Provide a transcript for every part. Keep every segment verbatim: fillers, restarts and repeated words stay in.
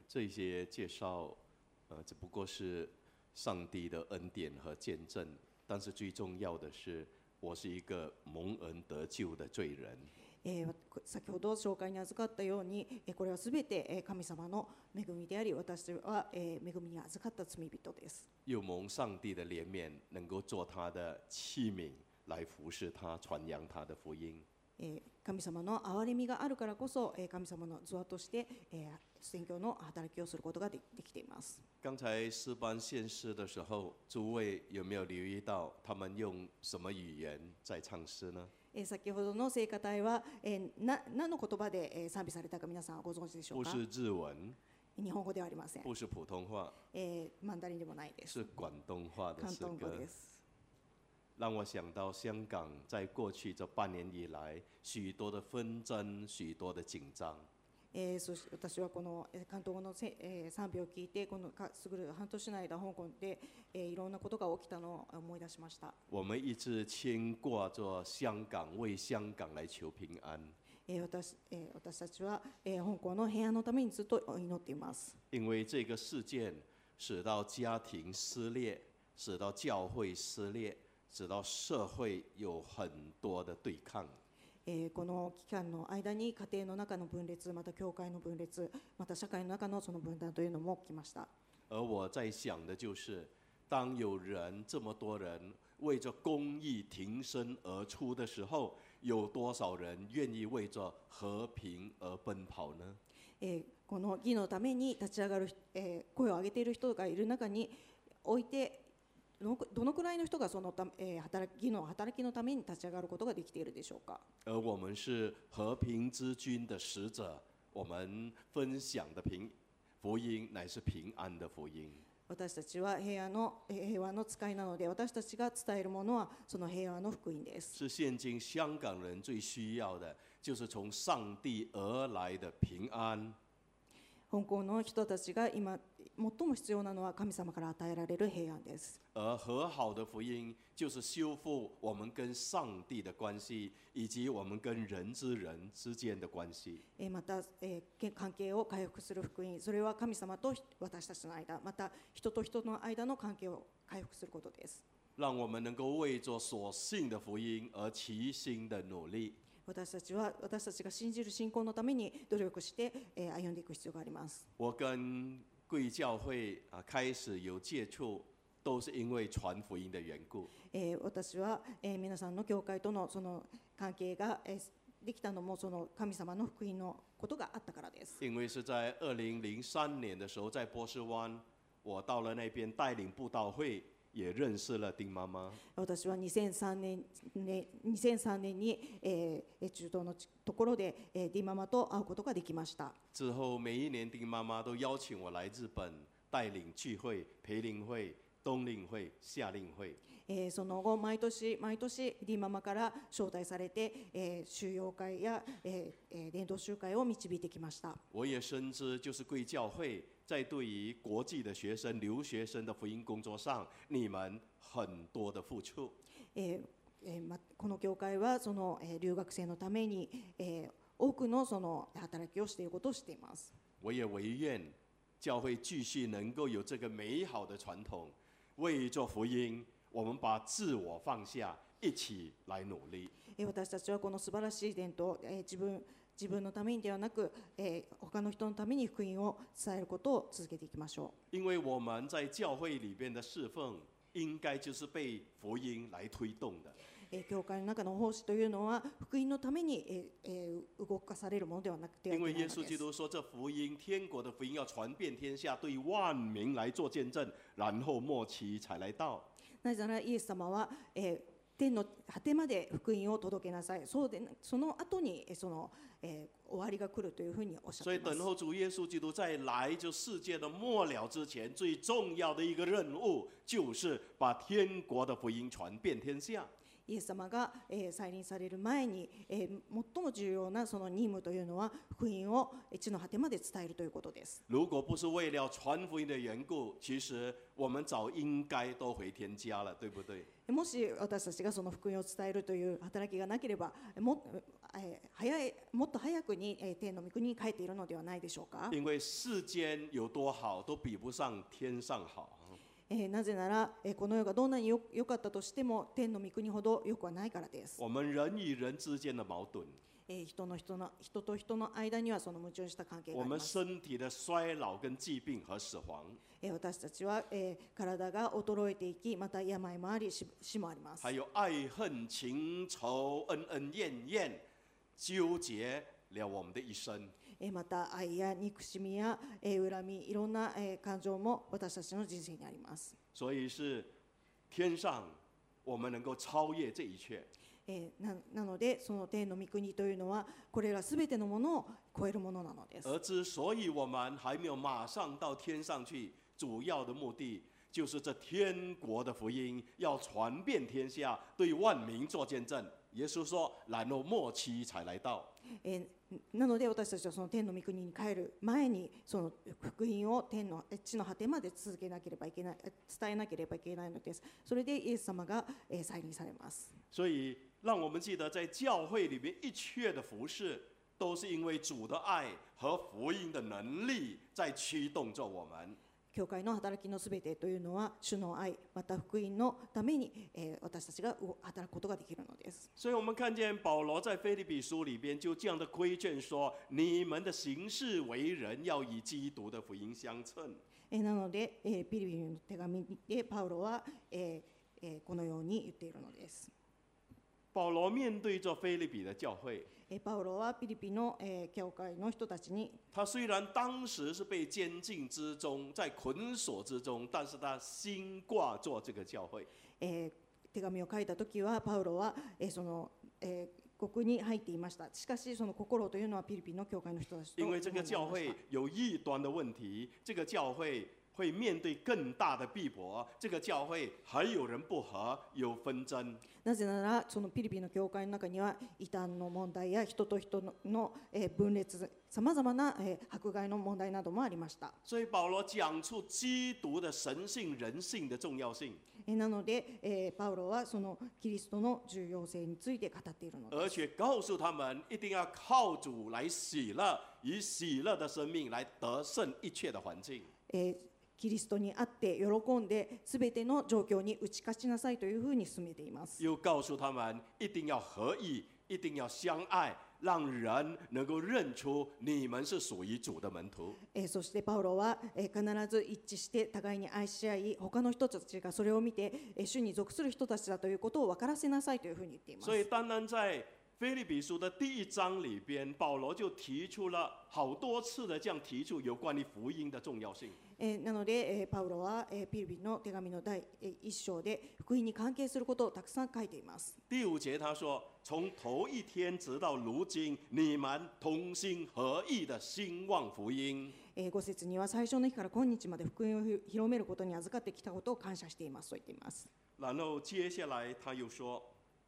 这些介绍，呃，只不过是上帝的恩典和见证，但是最重要的是，我是一个蒙恩得救的罪人。 えー先ほど紹介に預かったように、えーこれはすべてえー神様の恵みであり、私はえー恵みに預かった罪人です。 又蒙上帝的怜悯，能够做他的器皿来服侍他，传扬他的福音。 えー神様の憐れみがあるからこそ、えー神様の器として、えー宣教の働きをすることがでできています。 刚才诗班献诗的时候，诸位有没有留意到他们用什么语言在唱诗呢？ えー先ほどの聖歌隊は、えーな何の言葉で、えー賛美されたか皆さんご存知でしょうか。 不是日文， 日本語ではありません。 不是普通话， えーマンダリンでもないです。 是广东话的诗広東語歌で。す。 让我想到香港在过去这半年以来，许多的纷争，许多的紧张。 えー、そして私はこのえー関東語のせ、えー賛美を聞いて、このかすぐる半年の間、香港で、えーいろんなことが起きたのを思い出しました。 我们一直牵挂着香港，为香港来求平安。 えー私えー私たちは、えー香港の平安のためにずっと祈っています。 因为这个事件使到家庭撕裂，使到教会撕裂，使到社会有很多的对抗。 えーこの期間の間に家庭の中の分裂、また教会の分裂、また社会の中のその分断というのも起きました。 而我在想的就是，当有人这么多人为着公义挺身而出的时候，有多少人愿意为着和平而奔跑呢？ えーこの義のために立ち上がる、えー声を上げている人がいる中において、どのどのくらいの人がそのた、えー働き義の働きのために立ち上がることができているでしょうか。 而我们是和平之君的使者，我们分享的平福音乃是平安的福音。 私たちは平和のえー平和の使いなので、私たちが伝えるものはその平和の福音です。 是现今香港人最需要的，就是从上帝而来的平安。 香港の人たちが今最も必要なのは神様から与えられる平安です。 而和好的福音就是修复我们跟上帝的关系，以及我们跟人之人之间的关系。 えーまた、えー関係を回復する福音、それは神様と私たちの間、また人と人の間の関係を回復することです。 让我们能够为着所信的福音而齐心的努力。 私たちは私たちが信じる信仰のために努力して、えー歩んでいく必要があります。 我跟贵教会啊开始有接触，都是因为传福音的缘故。 えー私は、えー皆さんの教会とのその関係が、えーできたのもその神様の福音のことがあったからです。 因为是在二零零三年的时候，在波斯湾，我到了那边带领布道会，也认识了丁妈妈。 私はにせんさんねん、ね、にせんさんねんに、えー中東のところで、えー、ディママと会うことができました。 之后每一年丁妈妈都邀请我来日本带领聚会、培灵会、冬令会、夏令会。 えーその後毎年毎年ディママから招待されて、えー収容会や、えーえー伝道集会を導いてきました。 我也深知，就是贵教会在对于国际的学生、留学生的福音工作上，你们很多的付出。 えーえーま、この教会はその、えー留学生のために、えー多くのその働きをしていることをしています。 我也唯愿教会继续能够有这个美好的传统，为做福音，我们把自我放下，一起来努力。 えー私たちはこの素晴らしい伝統、えー自分自分のためにではなく、えー他の人のために福音を伝えることを続けていきましょ因为我们在教会里边的侍奉，应该就是被福音来推动的。 う。えー教会の中の奉仕というのは福音のために、えーえー動かされるものではなくてはい因为耶稣けないのです。 基督说，这福音，天国的福音要传遍天下，对万民来做见证，然后末期才来到。 なぜならイエス様は、えー天の果てまで福音を届けなさい。そうでその後にえーその、えー終わりが来るというふうにおっしゃっ所以ています。 等候主耶稣基督在来就世界的末了之前，最重要的一个任务，就是把天国的福音传遍天下。 イエス様が、えー、再臨される前に、えー、最も重要なその任務というのは福音を地の果てまで伝えるということです。 如果不是为了传福音的缘故，其实我们早应该都回天家了，对不对？ もし私たちがその福音を伝えるという働きがなければ、も、えー、早いもっと早くに、えー、天の御国に帰っているのではないでしょうか。 因为世间有多好，都比不上天上好。 えー、なぜなら、えー、この世がどんなによ良かったとしても天の御国ほど良くはないからです。 我们人与人之间的矛盾， えー、人の人の人と人の間にはその矛盾した関係が我们あります。 身体的衰老跟疾病和死亡， えー、私たちは、えー、体が衰えていき、また病もあり、死死もあります。 还有爱恨情仇恩恩怨怨，纠结了我们的一生。 えー、また愛や憎しみや、えー、恨み、いろんな、えー、感情も私たちの人生にあります。 所以是天上，我们能够超越这一切。 えー、な, なのでその天の御国というのはこれらすべてのものを超えるものなのです。 而之所以我们还没有马上到天上去，主要的目的就是这天国的福音要传遍天下，对万民做见证。耶稣说：“然后末期才来到。” えーなので私たちはその天の御国に帰る前にその福音を天の地の果てまで続けなければいけない、伝えなければいけないのです。それでイエス様が再臨されます。 所以让我们记得，在教会里面一切的服事，都是因为主的爱和福音的能力在驱动着我们。 教会の働きのすべてというのは主の愛また福音のために、えー、私たちが働くことができるのです。 所以我们看见保罗在腓立比书里边就这样的规劝说：你们的行事为人要以基督的福音相称。 えー、なので、えー、ピリピの手紙でパウロは、えーえー、このように言っているのです。 保罗面对着腓立比的教会， パウロはピリピの、えー、教会の人たちに、 他虽然当时是被监禁之中，在捆锁之中，但是他心挂着这个教会。 えー、手紙を書いた時はパウロは、えー、その、えー、獄に入っていました。しかしその心というのはピリピの教会の人たちと因为这个教会有异端的问题，这个教会会面对更大的逼迫，这个教会还有人不和，有纷争。 なぜならそのピリピの教会の中には異端の問題や人と人 の, の、えー、分裂、さまざまな、えー、迫害の問題などもありました。 所以保罗讲出基督的神性人性的重要性。 なので、えー、パウロはそのキリストの重要性について語っているのです。 而且告诉他们一定要靠主来喜乐，以喜乐的生命来得胜一切的环境。 えーキリストにあって喜んですべての状況に打ち勝ちなさいというふうに進めています。 又告诉他们一定要合意，一定要相愛，让人能够认出你们是属于主的門徒。 えー、そしてパウロは、えー、必ず一致して互いに愛し合い、他の人たちがそれを見て、えー、主に属する人たちだということを分からせなさいというふうに言っています。 所以单单在腓立比书的第一章里边，保罗就提出了好多次的这样提出有关于福音的重要性。 えー、なので、えー、パウロは、えー、ピリピの手紙の第一章で福音に関係することをたくさん書いています。 第五節他说：从头一天直到如今，你们同心合意的兴旺福音。 えー、ご節には最初の日から今日まで福音を広めることに預かってきたことを感謝していますと言っています。 然后接下来他又说：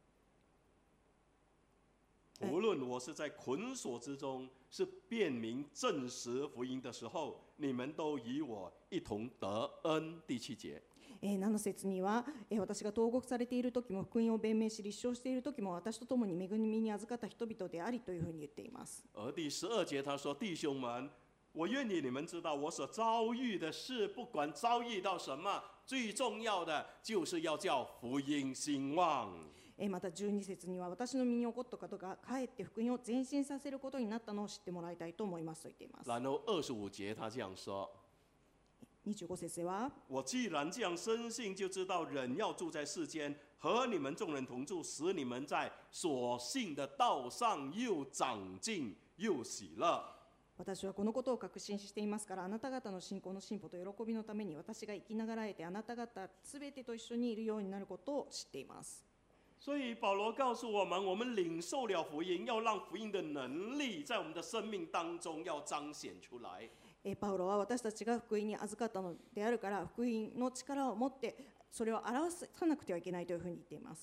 无论我是在捆锁之中，是辨明证实福音的时候，你们都与我一同得恩。第七節。 えー、なな節には、えー、私が投獄されている時も福音を弁明し立証している時も私と共に恵みに預かった人々でありというふうに言っています。 而第十二節他说：弟兄们，我愿意你们知道我所遭遇的事，不管遭遇到什么，最重要的就是要叫福音兴旺。 またじゅうに節には私の身に起こったことがかえって福音を前進させることになったのを知ってもらいたいと思いますと言っています。 然后二十五节他这样说： にじゅうご節は、 我既然这样深信，就知道人要住在世间，和你们众人同住，使你们在所信的道上又长进又喜乐。 私はこのことを確信していますから、あなた方の信仰の進歩と喜びのために私が生きながらえてあなた方すべてと一緒にいるようになることを知っています。 所以保罗告诉我们，我们领受了福音，要让福音的能力在我们的生命当中要彰显出来。 パウロは私たちが福音に預かったのであるから、福音の力を持ってそれを表さなくてはいけないというふうに言っています。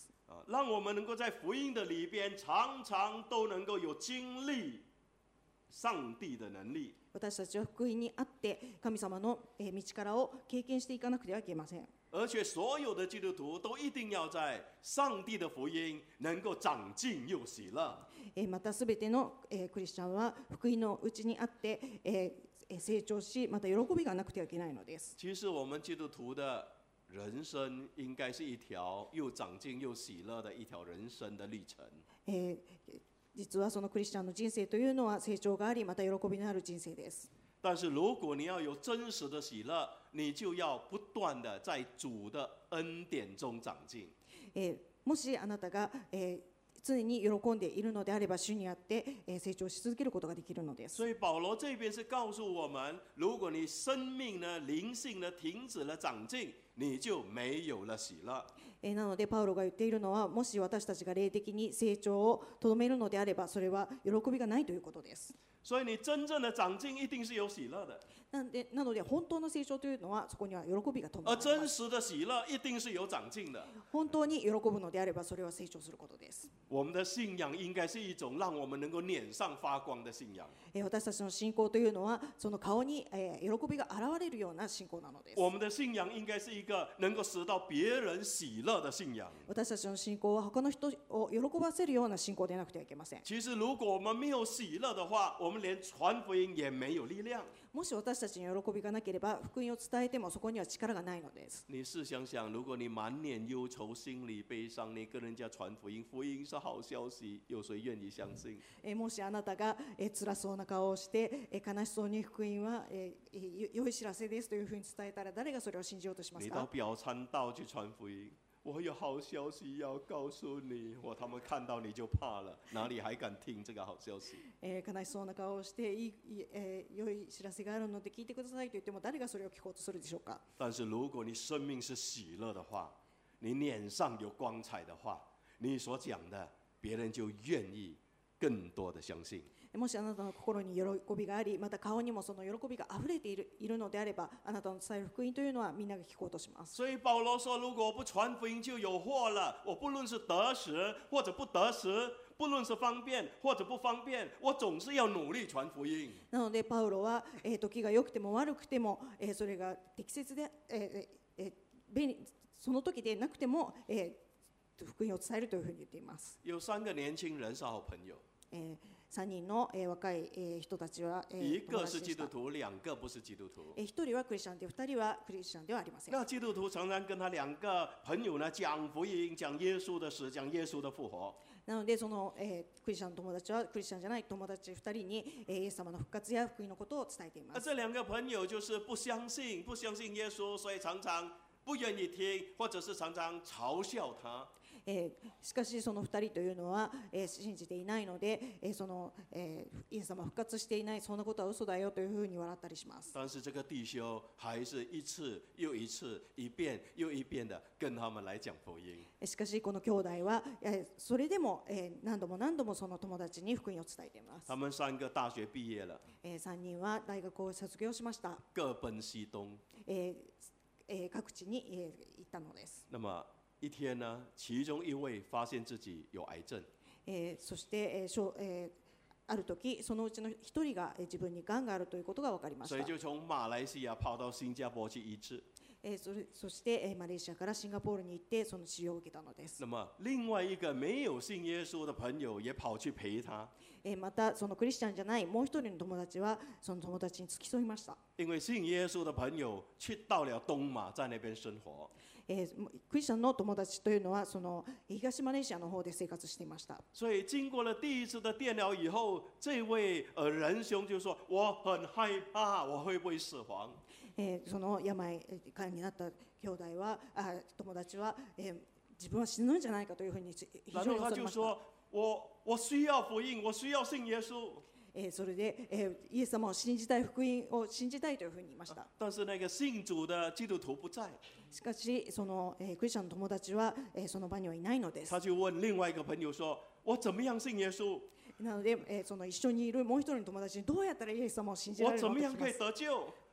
让我们能够在福音的里边常常都能够有经历上帝的能力。 私たちは福音にあって神様のえー道からを経験していかなくてはいけません。 而且所有的基督徒都一定要在上帝的福音能够长进又喜乐。 えーまたすべてのえークリスチャンは福音のうちにあってえーえー成長し、また喜びがなくてはいけないのです。 其实我们基督徒的人生应该是一条又长进又喜乐的一条人生的历程。 えー実はそのクリスチャンの人生というのは成長があり、また喜びのある人生です。 但是如果你要有真实的喜乐，你就要不断的在主的恩典中长进。 えーもしあなたが、えー常に喜んでいるのであれば、主にあって、えー成長し続けることができるのです。 所以保罗这边是告诉我们，如果你生命呢、灵性呢停止了长进，你就没有了喜乐。 えーなのでパウロが言っているのは、もし私たちが霊的に成長をとどめるのであれば、それは喜びがないということです。 所以你真正的长进一定是有喜乐的， なんでなので本当の成長というのは、そこには喜びが伴而います。 真实的喜乐一定是有长进的。 本当に喜ぶのであれば、それは成長することです。 我们的信仰应该是一种让我们能够脸上发光的信仰。 えー私たちの信仰というのは、その顔に、えー喜びが現れるような信仰なのです。 我们的信仰应该是一个能够使到别人喜乐的信仰。 私たちの信仰は他の人を喜ばせるような信仰でなくてはいけません。 其实，如果我们没有喜乐的话，我们连传福音也没有力量。 もし私たちに喜びがなければ、福音を伝えてもそこには力がないのです。 你试想想，如果你满脸忧愁、心里悲伤，你跟人家传福音，福音是好消息，有谁愿意相信？ えーもしあなたが、えー辛そうな顔をして、えー悲しそうに福音は、えーえー良い知らせですというふうに伝えたら、誰がそれを信じようとします你到か？ 表参道去传福音，我有好消息要告诉你，我他们看到你就怕了，哪里还敢听这个好消息？ えー悲しそうな顔をしていい、いいえー良い知らせがあるので聞いてくださいと言っても、誰がそれを聞こうとするでしょうか？ 但是如果你生命是喜乐的话，你脸上有光彩的话，你所讲的，别人就愿意更多的相信。 もしあなたの心に喜びがあり、また顔にもその喜びがあふれているいるのであれば、あなたの伝える福音というのはみんなが聞こうとします。 所以保罗说，如果我不传福音就有祸了。我不论是得时或者不得时，不论是方便或者不方便，我总是要努力传福音。 なのでパウロは、えー時が良くても悪くても、えーそれが適切で、えーえー便利その時でなくても、えー福音を伝えるというふうに言っています。 有三个年轻人是好朋友， えーさんにんの、えー若い、えー人たちは、え一ー友个是達でした。 基督徒，两个不是基督徒。 えー一人はクリスチャンで、二人はクリスチャンではありません。 那基督徒常常跟他两个朋友呢讲福音，讲耶稣的死，讲耶稣的复活。 なのでその、えークリスチャンの友達はクリスチャンじゃない友達ふたりに、えーイエス様の復活や福音のことを伝えています。 那这两个朋友就是不相信，不相信耶稣，所以常常不愿意听，或者是常常嘲笑他。 えーしかしそのふたりというのは、えー信じていないので、えーそのえーイエス様復活していない、そんなことは嘘だよというふうに笑ったりします。 但是这个弟兄还是一次又一次、一遍又一遍的跟他们来讲福音。 しかしこの兄弟は、えーそれでも、えー何度も何度もその友達に福音を伝えています。 他们三个大学毕业了， えー、さんにんは大学を卒業しました。 各奔西东。 えーえー各地に、えー行ったのです。 那么一天呢，其中一位发现自己有癌症， えーそして、えーしょえーある時そのうちの一人がえー自分にがんがあるということが分かりました。 所以就从马来西亚跑到新加坡去医治。 えーそれそして、えーマレーシアからシンガポールに行ってその治療を受けたのです。 那么另外一个没有信耶稣的朋友也跑去陪他， えーまたそのクリスチャンじゃないもう一人の友達はその友達に付き添いました。 因为信耶稣的朋友去到了东马，在那边生活。 えークリスチャンの友達というのはその東マレーシアの方で生活していました。 所以经过了第一次的电疗以后，这位呃仁兄就说：“我很害怕，我会不会死亡？” えーその病患になった兄弟はあ友達は、えー自分は死ぬんじゃないかというふうに非然常に后他恐れました。 就说：“我我需要福音，我需要信耶稣。 えーそれで、えーイエス様を信じたい、福音を信じたいというふうに言いました。” 但是那个信主的基督徒不在， しかしその、えークリスチャンの友達は、えーその場にはいないのです。 他就问另外一个朋友说：“我怎么样信耶稣？ なので、えーその一緒にいるもう一人の友達にどうやったらイエス様を信じら我れる怎么样可以のか聞きます。 得救？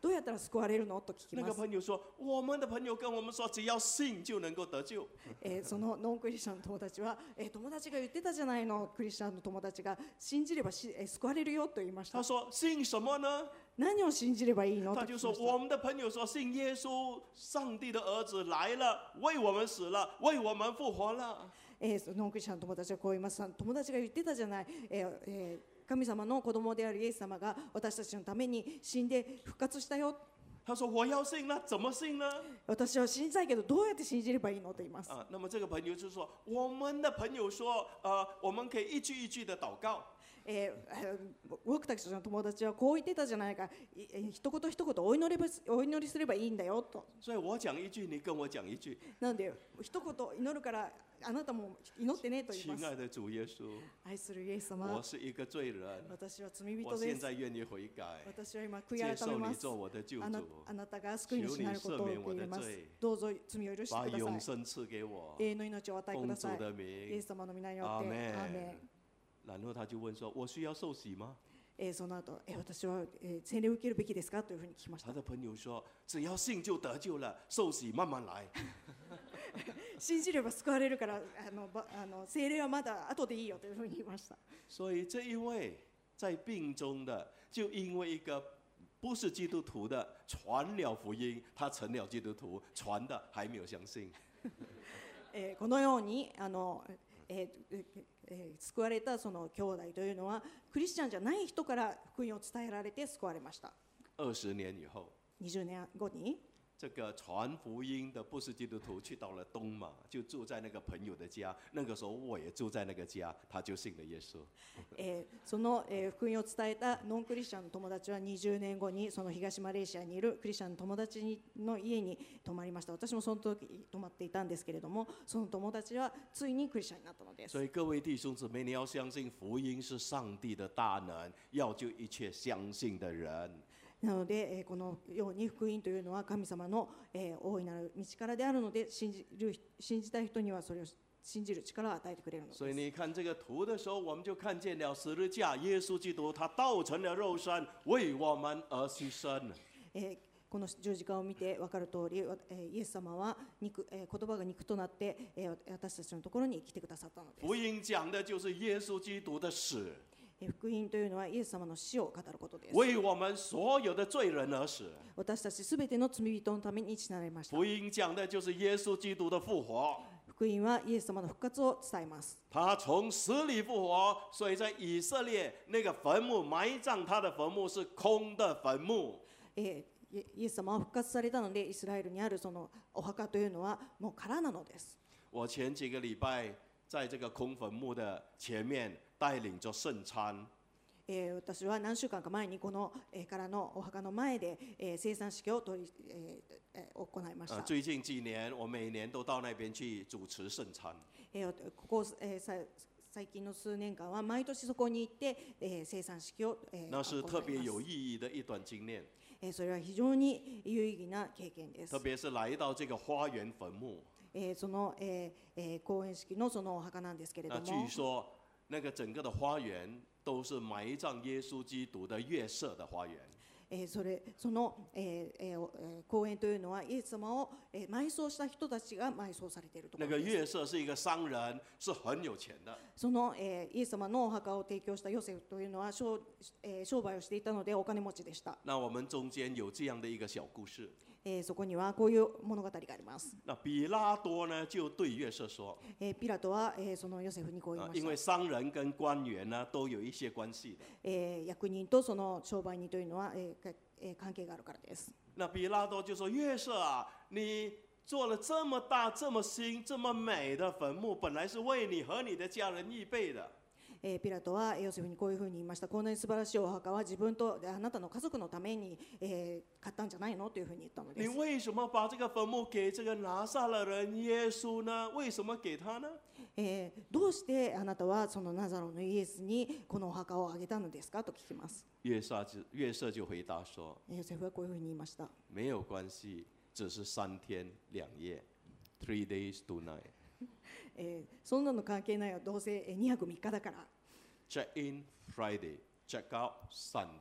どうやったら救われるのと聞き那个ます。 朋友说，我们的朋友跟我们说，只要信就能够得救。 えーそのノンクリスチャンの友達は、えー友達が言ってたじゃないの、クリスチャンの友達が信じればし、えー救われるよと言いました他。说信什么呢？ 何を信じればいいのと他就说， 聞きました。 我们的朋友说，信耶稣，上帝的儿子来了，为我们死了，为我们复活了。 えーノンクリスチャンの友達はこう言います。友達が言ってたじゃない、えーえー神様の子供であるイエス様が私たちのために死んで復活したよ。 他说我要信，那怎么信呢？ 私は信じたいけどどうやって信じればいいのと言います。 啊，那么这个朋友就说，我们的朋友说，呃，我们可以一句一句的祷告。 えーえー僕たちの友達はこう言ってたじゃないか、いえー一言一言お祈りばお祈りすればいいんだよと。 所以我讲一句，你跟我讲一句。 なので一言祈るからあなたも祈ってねと言います。 亲爱的主耶稣， 愛するイエス様、 我是一个罪人， 私は罪人我です。 现在愿意悔改， 私は今悔い接改め受ます。 你做我的救あな主， あなたが救い主になることを受け入れます。どうぞ罪を許して把ください。 永生赐给我， 永遠の命を与えく奉主ださい。 的イエ名， ス様の皆によって。 阿门アーメン。 然后他就问说：“我需要受洗吗えーその後、えー私は、えー洗礼を受けるべきですかというふうに聞きま？”した。 他的朋友说：“只要信就得救了，受洗慢慢来。 信じれば救われるからあのばあの聖霊はまだ後でいいよというふうに言いました。” 所以这一位在病中的，就因为一个不是基督徒的传了福音，他成了基督徒，传的还没有相信。 えーこのようにあの、えーえーえー救われたその兄弟というのはクリスチャンじゃない人から福音を伝えられて救われました。 二十年以后， にじゅうねんごに这个传福音的不是基督徒去到了东马，就住在那个朋友的家。那个时候我也住在那个家，他就信了耶稣。 えーその、えー福音を伝えたノンクリスチャンの友達はにじゅうねんごにその東マレーシアにいるクリスチャンの友達にの家に泊まりました。私もその時泊まっていたんですけれども、その友達はついにクリスチャンになったのです。 所以各位弟兄姊妹，你要相信福音是上帝的大能，要救一切相信的人。 なので、えーこのように福音というのは神様の、えー大いなる道からであるので、信じる信じたい人にはそれを信じる力を与えてくれるのです。 所以你看这个图的时候，我们就看见了十字架，耶稣基督他道成了肉身，为我们而牺牲。 えーこの十字架を見て分かる通り、えーイエス様は肉、えー言葉が肉となって、えー私たちのところに来てくださったのです。 福音讲的就是耶稣基督的死， えー福音というのはイエス様の死を語ることです。 为我们所有的罪人而死。 私たちすべての罪人のために死なれました。 福音讲的就是耶稣基督的复活， 福音はイエス様の復活を伝えます。 他从死里复活，所以在以色列那个坟墓埋葬他的坟墓是空的坟墓。 えーイエイエス様は復活されたので、イスラエルにあるそのお墓というのはもう空なのです。 我前几个礼拜在这个空坟墓的前面带领着圣餐， えー私は何週間か前にこの、えーからのお墓の前で、えー生産式を取り、えーえー行いまし呃， た。 最近几年我每年都到那边去主持圣餐。 えーここ、えーさ最近の数年間は毎年そこに行って、えー生産式を、えー那是特别行います。 有意义的一段经验， えーそれは非常に有意義な経験です特。别是来到这个花园坟墓。 えーその、えーえー公演式のそのお墓なんですけれど那も据，说那个整个的花园都是埋葬耶稣基督的月色的花园。 えーそれその、えーえーおえー公演というのはイエス様を、えー埋葬した人たちが埋葬されているとこ那个ろです。 月色是一个商人，是很有钱的。 その、えーイエス様のお墓を提供したヨセフというのは商,、えー商売をしていたのでお金持ちでした。 那我们中间有这样的一个小故事。 えーそこにはこういう物語があります。 那比拉多呢，就对月色说， えーピラトは、えーそのヨセフにこう言い啊， ました。 因为商人跟官员呢都有一些关系的。 えー役人とその商売人というのは、えーかえー関係があるからです。 那比拉多就说：“月色啊，你做了这么大、这么新、这么美的坟墓，本来是为你和你的家人预备的。 えーピラトはヨセフにこういうふうに言いました。こんなに素晴らしいお墓は自分とあなたの家族のために、えー買ったんじゃないのというふうに言ったので你す。 为什么把这个坟墓给这个拿撒勒人耶稣呢？为什么给他呢？ えーどうしてあなたはそのナザロのイエスにこのお墓をあげたのですかと聞きます。 月色就月色就回答说ヨセフはこういうふうに言いました。：“ 没有关系，只是三天两夜 ，three days two night。 えーそんなの関係ないよ。どうせえーにはくみっかだから。 Check in Friday, check out Sunday。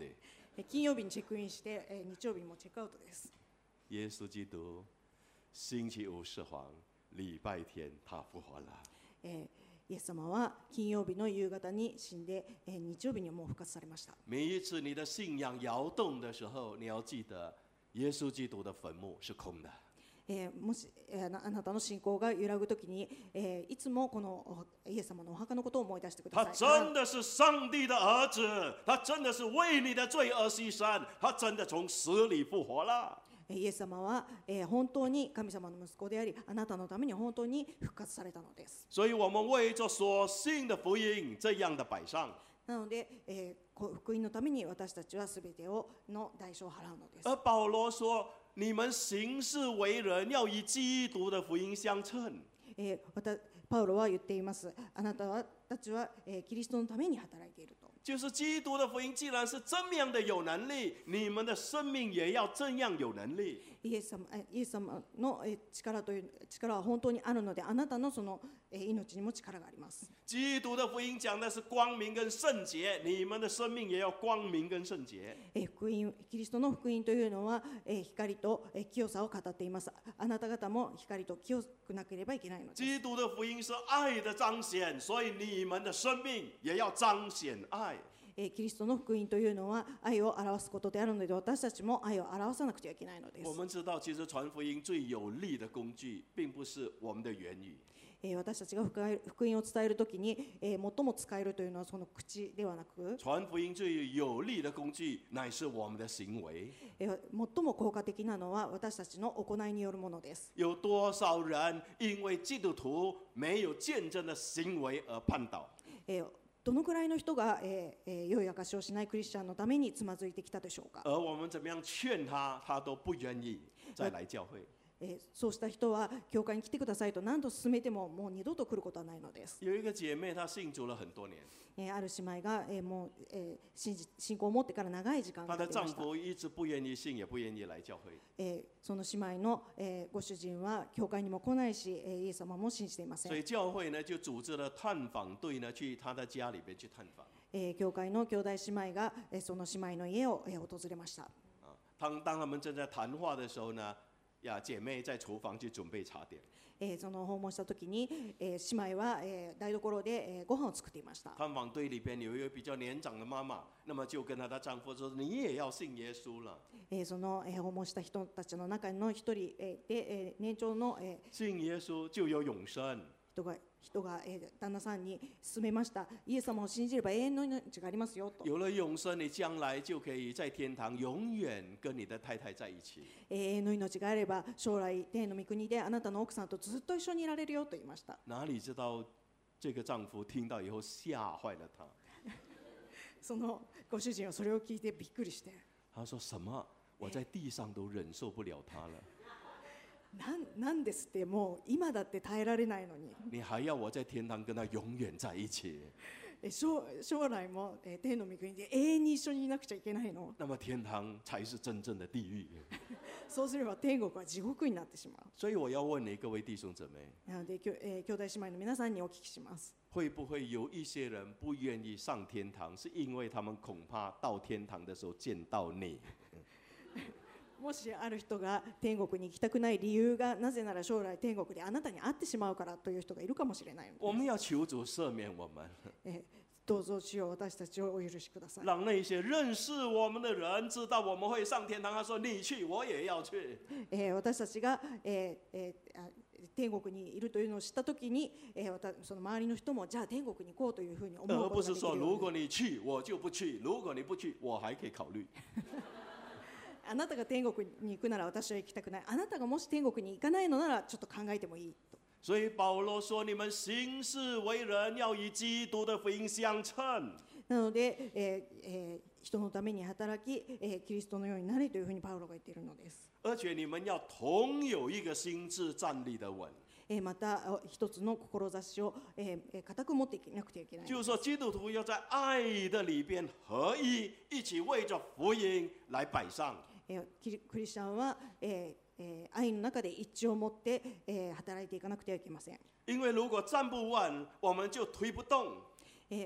え金曜日にチェックインして、え日曜日にもチェックアウトです。 耶稣基督星期五死亡，礼拜天他复活了。 えイエス様は金曜日の夕方に死んで、え日曜日にもう復活されました。 每一次你的信仰摇动的时候，你要记得，耶稣基督的坟墓是空的。 えー、もし、えー、あなたの信仰が揺らぐときに、えー、いつもこのイエス様のお墓のことを思い出してくだ他さい。 真的是上帝的儿子，他真的是为你的罪而牺牲，他真的从死里复活了。 イエス様は、えー、本当に神様の息子であり、あなたのために本当に復活されたのです。 所以我们为着所信的福音这样的摆上。 なので、えー、福音のために私たちはすべてをの代償を払うのです。 而保罗说，你们行事为人要以基督的福音相称。 えー、またパウロは言っています。あなたはたちは、えー、キリストのために働いていると。 就是基督的福音既然是这样的有能力，你们的生命也要这样有能力。 イエス様、イエス様の力という力は本当にあるので、あなたのその命にも力があります。 基督的福音讲的是光明跟圣洁，你们的生命也要光明跟圣洁。 福音、キリストの福音というのは光と清さを語っています。あなた方も光と清くなければいけないのです。 基督的福音是爱的彰显，所以你们的生命也要彰显爱。 キリストの福音というのは愛を表すことであるので、私たちも愛を表さなくてはいけないのです。 我们知道，其实传福音最有力的工具，并不是我们的言语。 私たちが福音を伝えるときに、最も使えるというのはその口ではなく、 传福音最有力的工具乃是我们的行为。 最も効果的なのは私たちの行いによるものです。 有多少人因为基督徒没有见证的行为而绊倒？ どのくらいの人が、えーえー、良い証しをしないクリスチャンのためにつまずいてきたでしょうか。 而我们怎么样劝他，他都不愿意再来教会。 えー、そうした人は教会に来てくださいと何度勧めてももう二度と来ることはないのです。 有一个姐妹，她信主了很多年。 えー、ある姉妹が、えー、もう、えー、信じ信仰を持ってから長い時間が経っていました。 她的丈夫一直不愿意信，也不愿意来教会。 えー、その姉妹の、えー、ご主人は教会にも来ないし、えー、イエス様も信じていません。 所以教会呢就组织了探访队呢，去她的家里边去探訪。 えー、教会の兄弟姉妹が、えー、その姉妹の家を、えー、訪れました。 当当他们正在谈话的时候呢，呀，姐妹在厨房去准备茶点。 えー、その訪問した時に、えー、姉妹は、えー、台所で、えー、ご飯を作っていました。 探访队里边有一位比较年长的妈妈，那么就跟她的丈夫说：“你也要信耶稣了。” えー、その、えー、訪問した人たちの中の一人、えー、で、えー、年長の、えー、信耶稣就有永生。 人が人が、えー、旦那さんに勧めました。イエス様を信じれば永遠の命がありますよと。 有了永生，你将来就可以在天堂永远跟你的太太在一起。 永遠の命があれば将来天の御国であなたの奥さんとずっと一緒にいられるよと言いました。 哪里知道这个丈夫听到以后吓坏了他。 そのご主人はそれを聞いてびっくりして。 他说什么？我在地上都忍受不了他了。 なんなんですってもう今だって耐えられないのに。 你还要我在天堂跟他永远在一起？ 将将来も天の御国で永遠に一緒にいなくちゃいけないの。 那么天堂才是真正的地狱。 そうすれば天国は地獄になってしまう。 所以我要问你各位弟兄姊妹。 なので、えー、兄弟姉妹の皆さんにお聞きします。 会不会有一些人不愿意上天堂，是因为他们恐怕到天堂的时候见到你？ もしある人が天国に行きたくない理由がなぜなら将来天国であなたに会ってしまうからという人がいるかもしれないのです。 我们要求主赦免我们。 えどうぞ主よ私たちをお許しください。 让那些認識我們的人知道我們會上天堂。他說你去，我也要去。 えー、私たちが、えーえー、天国にいるというのを知ったときに、えー、その周りの人もじゃあ天国に行こうというふうに思うことができるように。而不是說如果你去我就不去，如果你不去我還可以考慮。あなたが天国に行くなら私は行きたくない。あなたがもし天国に行かないのならちょっと考えてもいいと。 所以保羅說：你們行事為人要以基督的福音相稱。 なので、えーえー、人のために働き、えー、キリストのようになれというふうにパウロが言っているのです。 而且你們要同有一個心志站立的穩。 えー、また一つの志を、えー、固く持っていなくてはいけない。 就是說基督徒要在愛的裡邊合一，一起為着福音來擺上。 クリスチャンは、えーえー、愛の中で一致を持って、えー、働いていかなくてはいけません。 因為如果站不穩，我們就推不動。 えー、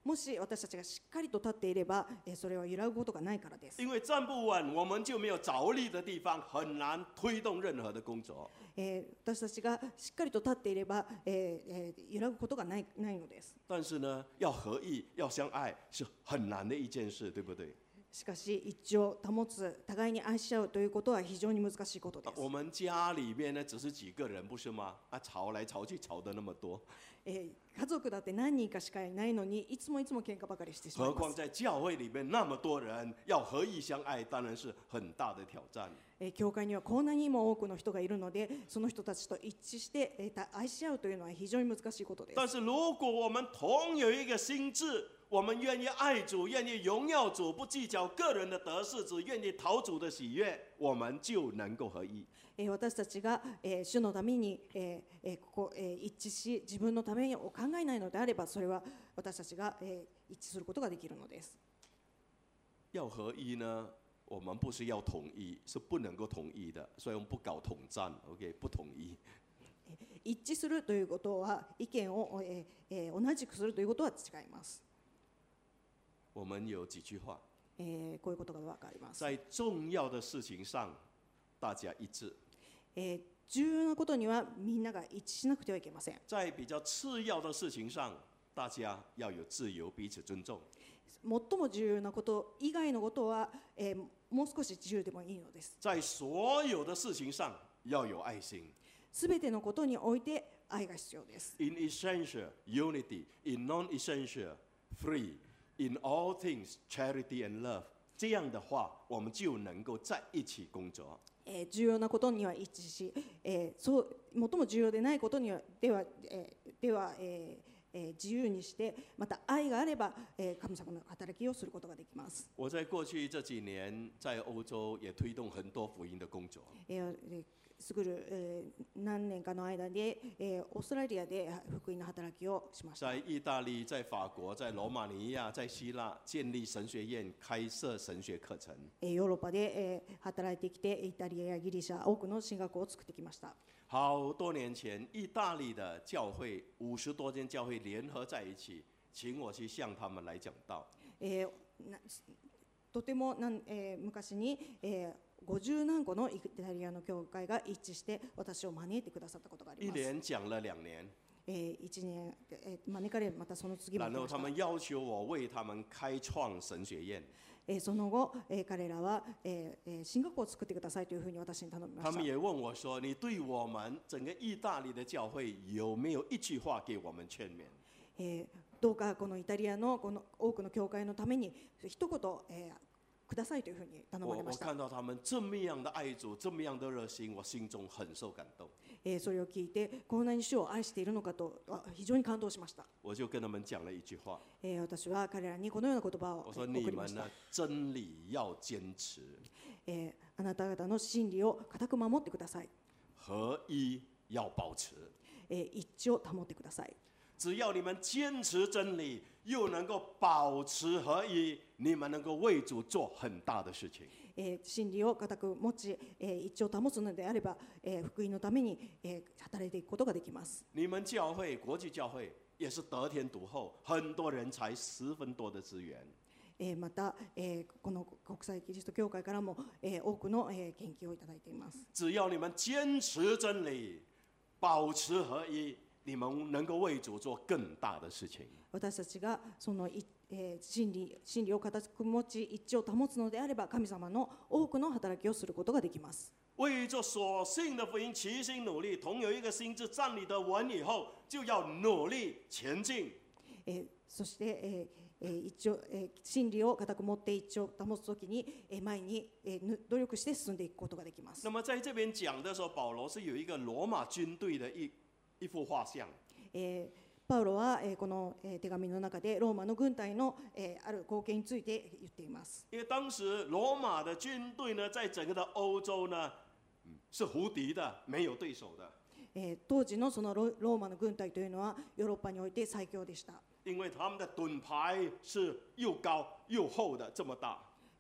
もし私たちがしっかりと立っていれば、えーそれは揺らぐことがないからです。 因为站不稳，我们就没有着力的地方，很难推动任何的工作。 えー私たちがしっかりと立っていれば、えーえー揺らぐことがない、ないのです。 但是呢，要合意，要相爱，是很难的一件事，对不对？ しかし一致を保つ、互いに愛し合うということは非常に難しいことです。 我们家里面呢，只是几个人，不是吗？啊，吵来吵去，吵得那么多， えー家族だって何人かしかいないのに、いつもいつも喧嘩ばかりしてしまい何ます。 况在教会里面那么多人，要合意相爱，当然是很大的挑战。 えー教会にはこんなにも多くの人がいるので、その人たちと一致して、えーた愛し合うというのは非常に難しいことです。 但是如果我们同有一个心智，我们愿意爱主，愿意荣耀主，不计较个人的得失，只愿意讨主的喜悦，我们就能够合一。 えー私たちが、えー主のために、えーえーここえー一致し、自分のためを考えないのであれば、それは私たちが、えー一致することができるのです。 要合一呢，我们不是要统一，是不能够统一的，所以我们不搞统战 ，OK， 不统一。 一致するということは、意見を、えーえー同じくするということは違います。 我们有几句话， えーこういうことがわかります。 在重要的事情上，大家一致； えー重要なことにはみんなが一致しなくてはいけません。 在比较次要的事情上，大家要有自由，彼此尊重。 最も重要なこと以外のことは、えーもう少し自由でもいいのです。 在所有的事情上要有爱心。 すべてのことにおいて愛が必要です。 In essential, unity. In non-essential, free. In all things, charity and love. 这样的话，我们就能够在一起工作。 えー重要なことには一致し、えーそう最も重要でないことにはでは、えーでは、えーえー自由にして、また愛があれば、えー神様の働きをすることができます。 我在过去这几年在欧洲也推动很多福音的工作。 えーえーすぐる、えー何年かの間で、えーオーストラリアで福音の働きをしました。 在意大利、在法国、在罗马尼亚、在希腊建立神学院，开设神学课程。 えーヨーロッパで、えー働いてきて、イタリアやギリシャ多くの進学を作ってきました。 好多年前，意大利的教会五十多间教会联合在一起，请我去向他们来讲道。 えーなとてもなん、えー昔に、えーごじゅう何個のイタリアの教会が一致して私を招いてくださったことがあり一ます。 连讲了两年， えー、いちねん、えー招かれまたその次も来然后ました。 他们要求我为他们开创神学院。 えーその後、えー彼らは、えーえー進学校を作ってくださいというふうに私に頼みました。 他们也问我说：“你对我们整个意大利的教会有没有一句话给我们劝勉？” えーどうかこのイタリアのこの多くの教会のために一言、えーくださいというふうに頼ま我我れました。 看到他们这么样的愛主，这么样的热心，我心中很受感动。 えーそれを聞いてこんなに主を愛しているのかとあ非常に感動しました。 我就跟他们讲了一句話， えー私は彼らにこのような言葉を我說：“ えー你送りました們呢，。真理要堅持， えーあなた方の真理を固く守ってください。 合一要保持。 えー一致を保ってください。 只要你們堅持真理，又能夠保持合一，你們能夠為主做很大的事情。 えー真理を固く持ち、えー一致を保つのであれば、えー福音のために、えー働いていくことができます。 你們教會，國際教會也是得天獨厚，很多人才，十分多的資源。 えーまた、えーこの国際キリスト教会からも、えー多くの、えー研究をいただいています。 只要你們堅持真理，保持合一，你們能夠為主做更大的事情。 私たちがその、いえー真理真理を固く持ち一致を保つのであれば神様の多くの働きをすることができます。 为着所信的福音齐心努力，同有一个心智站立得稳以后，就要努力前進。 えーそして、えーえー一応えー真理を固く持って一致を保つときに、えー前に、えーぬ努力して進んでいくことができます。 那么在这边讲的时候，保罗是有一个罗马军队的一一幅画像。 えーパウロは、えーこの、えー手紙の中でローマの軍隊の、えーある貢献について言っています。 因为当时罗马的军队呢，在整个的欧洲呢，嗯是无敌的，没有对手的。 えー当時のそのロローマの軍隊というのはヨーロッパにおいて最強でした。 因为他们的盾牌是又高又厚的，这么大。 え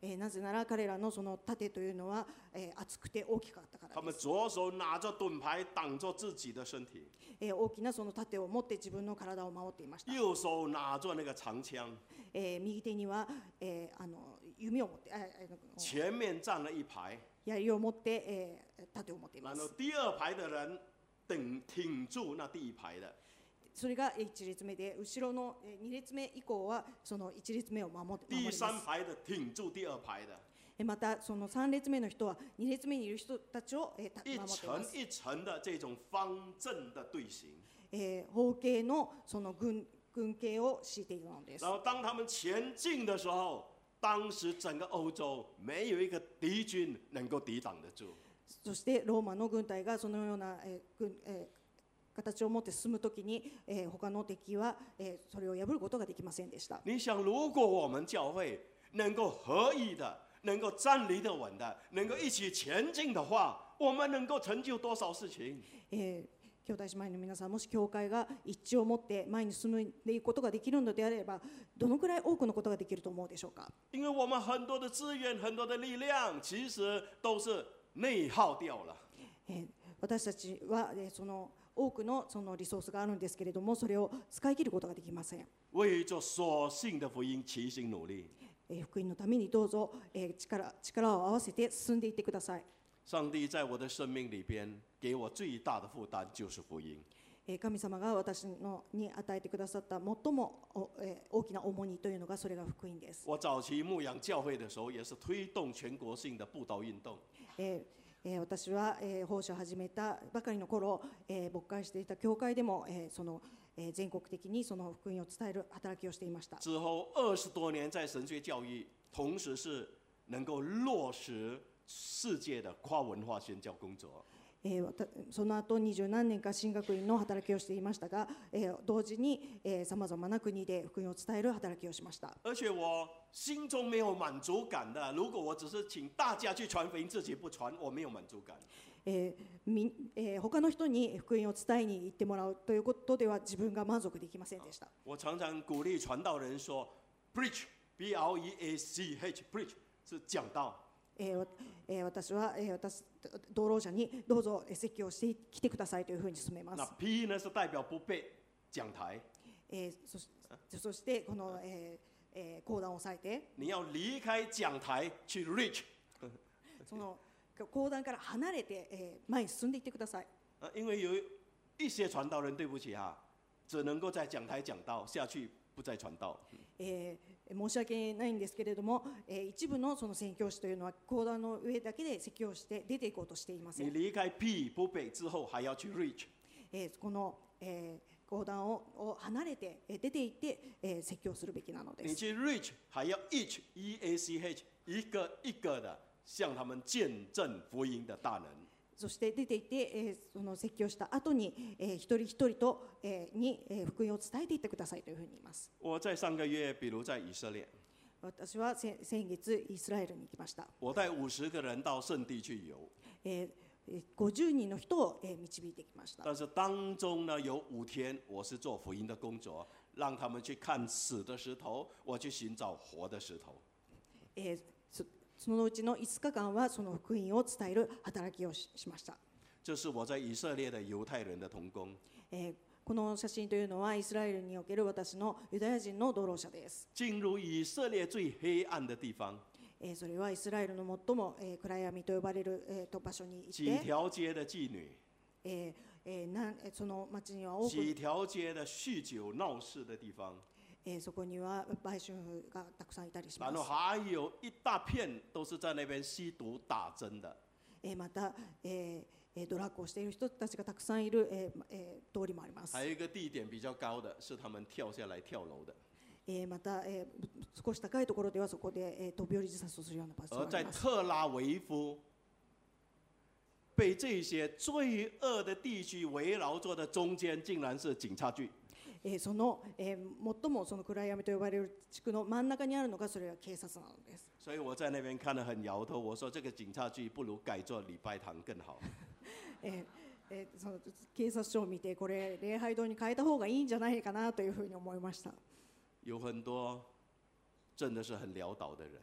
えーなぜなら彼らのその盾というのは、えー厚くて大きかったか他们らです。 左手拿着盾牌挡着自己的身体， えー大きなその盾を持って自分の体を守っていました。 右手拿着那个长枪， えー右手には、えーあの弓を持ってああの前面站了一排， 槍を持って、えー盾を持っていま然后す。 第二排的人顶挺住那第一排的， それがいち列目で、後ろのえーに列目以降はそのいち列目を守って守第ります。 三排的挺住第二排的， えーまたそのさん列目の人はに列目にいる人たちを、えーた一守っています。 层一层的这种方阵的队形。 えー方形のその軍軍形を敷いているのです然。后当他们前进的时候，当时整个欧洲没有一个敌军能够抵挡得住。 そしてローマの軍隊がそのような、えー軍えー形を持って進むときに、えー他の敵は、えーそれを破ることができませんでした。 你想，如果我们教会能够合一的，能够站立得稳的，能够一起前进的话，我们能够成就多少事情？ えー兄弟姉妹の皆さん、もし教会が一致を持って前に進んでいくことができるのであれば、どのくらい多くのことができると思うでしょうか。 因为我们很多的资源、很多的力量，其实都是内耗掉了。 えー私たちは、えーその多くのそのリソースがあるんですけれども、それを使い切ることができません。 为着所信的福音齐心努力。 えー福音のためにどうぞ、えー力力を合わせて進んでいってください。 上帝在我的生命里边给我最大的负担就是福音。 えー神様が私のに与えてくださった最もおえー大きな重荷というのが、それが福音です。 我早期牧养教会的时候，也是推动全国性的布道运动。 えーえー私は、えー奉仕を始めたばかりの頃、えー牧会していた教会でも、えーそのえー全国的にその福音を伝える働きをしていました。 之后二十多年在神学教育，同时是能够落实世界的跨文化宣教工作。 えーわたその後二十何年か神学院の働きをしていましたが、えー同時にさまざまな国で福音を伝える働きをしました。 而且我心中没有满足感的，如果我只是请大家去传福音，自己不传，我没有满足感。 えーみえー他の人に福音を伝えに行ってもらうということでは自分が満足できませんでした。 我常常鼓励传道人说 ，preach B L E A C H preach 是讲道。 えーわえー私は、えー私同労者にどうぞえー説教してきてくださいというふうに進めま那す。 P 呢是代表不被讲台， えーそしそしてこの、えーえー講談を抑えて、 你要离开讲台去 reach。 その講談から離れて、えー前に進んでいってください。 呃，因为有一些传道人，对不起哈，只能够在讲台讲道，下去不再传道。 えー申し訳ないんですけれども、えー一部のその宣教師というのは講談の上だけで説教して出ていこうとしていません。 你离开 P 不被之后，还要去 reach。 えーこの、えー講談をを離れてえー出て行って、えー説教するべきなのです。 你去 reach 还要 each E A C H 一个一个的向他们见证福音的大能。 そして出て行って、えーその説教した後に、えー一人一人と、えーに、えー福音を伝えていってくださいというふうに言います。 我在上个月，比如在以色列， 私は先先月イスラエルに行きました。 我带五十个人到圣地去游， えーえーごじゅうにんの人を、えー導いてきました。 但是当中呢有五天我是做福音的工作，让他们去看死的石头，我去寻找活的石头。 えーそそのうちのいつかかんはその福音を伝える働きをししました。 这是我在以色列的犹太人的同工。 えーこの写真というのはイスラエルにおける私のユダヤ人の同労者です。 进入以色列最黑暗的地方， えーそれはイスラエルの最も、えー暗闇と呼ばれる、えーと場所に行几って、 条街的妓女， えーえーなんえーその町には多く、 几条街的酗酒闹事的地方， えーそこには売春婦がたくさんいたりしま然后す。 还有一大片都是在那边吸毒打针的。 えーまた、えーえードラッグをしている人たちがたくさんいる、えーえー通りもあります。 还有一个地点比较高的是他们跳下来跳楼的。 えーまた、えー少し高いところではそこで、えー飛び降り自殺をするような場所而在があります。 特拉维夫，被这些罪恶的地区围绕着的中间，竟然是警察局。 えーその、えー最もその暗闇と呼ばれる地区の真ん中にあるのがそれは警察なのです。 所以我在那边看得很摇头，我说这个警察局不如改做礼拜堂更好。 えーえーその警察署を見てこれ礼拝堂に変えた方がいいんじゃないかなというふうに思いました。 有很多真的是很潦倒的人，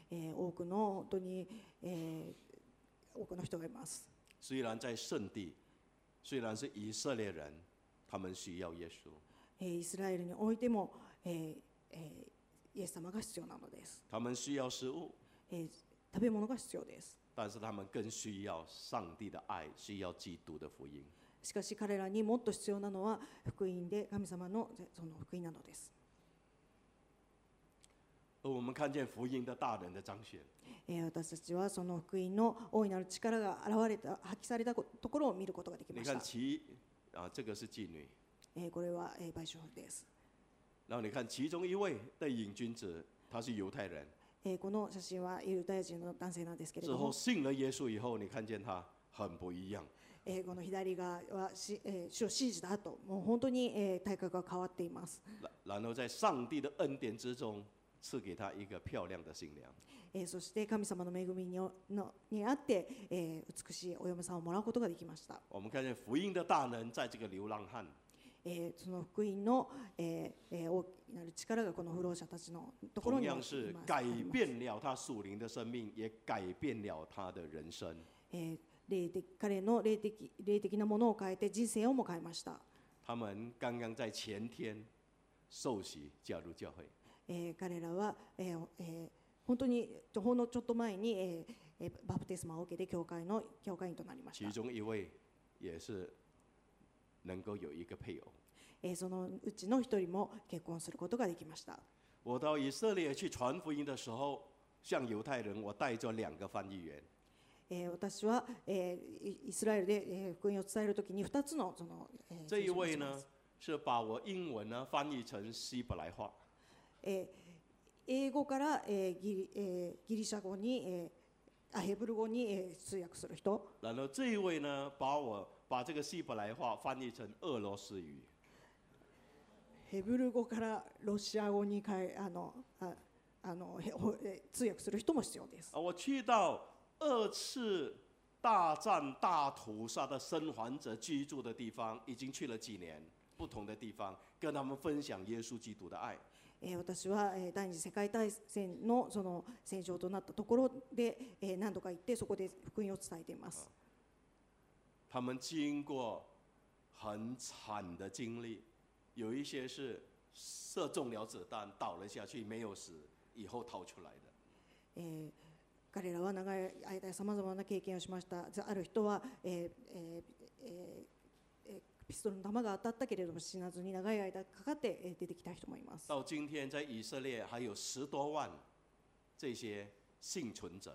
えー多くの本当に、えー多くの人がいます。 虽然在圣地，虽然是以色列人，他们需要耶稣， えーイスラエルにおいても、えーえーイエス様が必要なのです。 他们需要食物， えー食べ物が必要です。 但是他们更需要上帝的爱，需要基督的福音。 しかし彼らにもっと必要なのは福音で、神様のその福音なのです。 而我们看见福音的大能的彰显， えー私たちはその福音の大いなる力が現れた、発揮されたところを見ることができま你した。 看其啊，这个是妓女， えーこれは、えー、売春婦です。 然后你看其中一位的瘾君子，他是犹太人， えーこの写真はユダヤ人の男性なんですけれ之ども、 后信了耶稣以后，你看见他很不一样。 えーこの左側はし、えー主を信じた後、もう本当に、えー体格が変わっています。 然然后在上帝的恩典之中，赐给他一个漂亮的新娘。 えーそして神様の恵みにのにあって、えー美しいお嫁さんをもらうことができました。 我们看见福音的大能，在这个流浪汉， えーその福音の、えーえー大きなる力がこの不老者たちのところ同にも样是今改あります。 变了他属灵的生命，也改变了他的人生。 えー霊的彼の霊的霊的なものを変えて人生をも変えました。 他们刚刚在前天受洗加入教会， えー彼らは、えーえー本当にほんのちょっと前に、えーえーバプテスマを受けて教会の教会員となりまし其た。 中一位也是能够有一个配偶。 えーそのうちの一人も結婚することができました。 我到以色列去传福音的时候，像犹太人，我带着两个翻译员。 えー私は、えーイイスラエルで、えー福音を伝えるときにふたつのその、えー这一位呢聖書を持ちます。 是把我英文呢翻译成希伯来话， えー英語から、えーギリえーギリシャ語に、えーあヘブル語に、えー通訳する人。 然后这一位呢把我把这个希伯来话翻译成俄罗斯语。 ヘブル語からロシア語に変えあのああのへほえ通訳する人も必要です。 啊，我去到二次大战大屠殺的生还者居住的地方，已经去了几年，不同的地方，跟他们分享耶稣基督的愛。 えー私は、えー第二次世界大戦のその戦場となったところで、えー何度か行ってそこで福音を伝えています。 他们经过很惨的经历，有一些是射中了子弹倒了下去没有死，以后逃出来的。 えー彼らは長い間さまざまな経験をしました。ある人は、えーえーえーえーピストルの弾が当たったけれども死なずに長い間かかってえー出てきた人もいます。 到今天，在以色列还有十多万这些幸存者，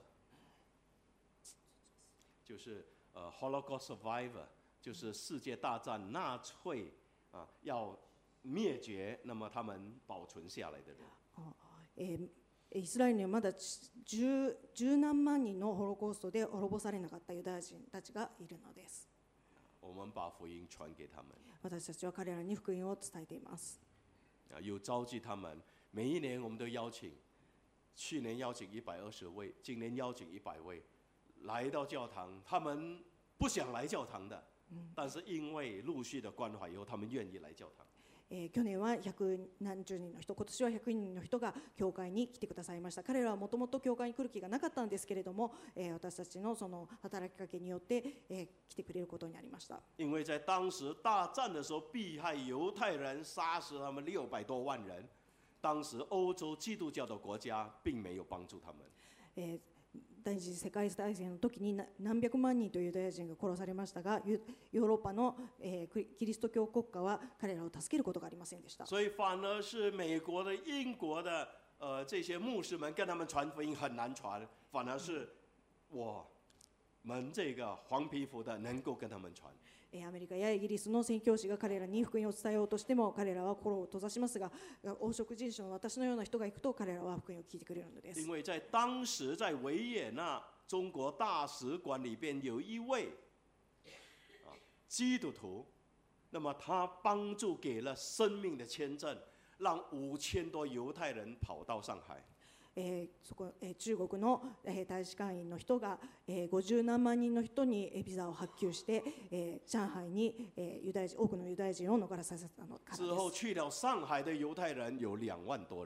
就是呃 Holocaust survivor，就是世界大战纳粹啊要灭绝，那么他们保存下来的人。 えーイスラエルにはまだ十十何万人のホロコーストで滅ぼされなかったユダヤ人たちがいるのです。 我们把福音传给他们， 私たちは彼らに福音を伝えています。 啊，有召集他们。每一年我们都邀请，去年邀请一百二十位，今年邀请一百位来到教堂。他们不想来教堂的，但是因为陆续的关怀以后，他们愿意来教堂。 えー去年は百何十人の人、今年は百人の人が教会に来てくださいました。彼らはもともと教会に来る気がなかったんですけれども、えー私たちのその働きかけによって、えー来てくれることになりました。 因为在当时大战的时候，迫害犹太人，杀死他们六百多万人。当时欧洲基督教的国家并没有帮助他们。 えー第二次世界大戦の時にな何百万人というユダヤ人が殺されましたが、ユヨーロッパの、えークリキリスト教国家は彼らを助けることがありませんでした。 所以反而是美国的、英国的呃这些牧师们跟他们传福音很难传，反而是我们这个黄皮肤的能够跟他们传。 えーアメリカやイギリスの宣教師が彼らに福音を伝えようとしても彼らは心を閉ざしますが、黄色人種の私のような人が行くと彼らは福音を聞いてくれるのです。 因为在当时在维也纳中国大使馆里边有一位啊基督徒，那么他帮助给了生命的签证，让五千多犹太人跑到上海。 えーそこえー中国の、えー大使館員の人が、えー、ごじゅう何万人の人にえービザを発給して、えー上海に、えーユダヤ人多くのユダヤ人を逃れさせたのから之后です。 去了上海的犹太人有两万多人。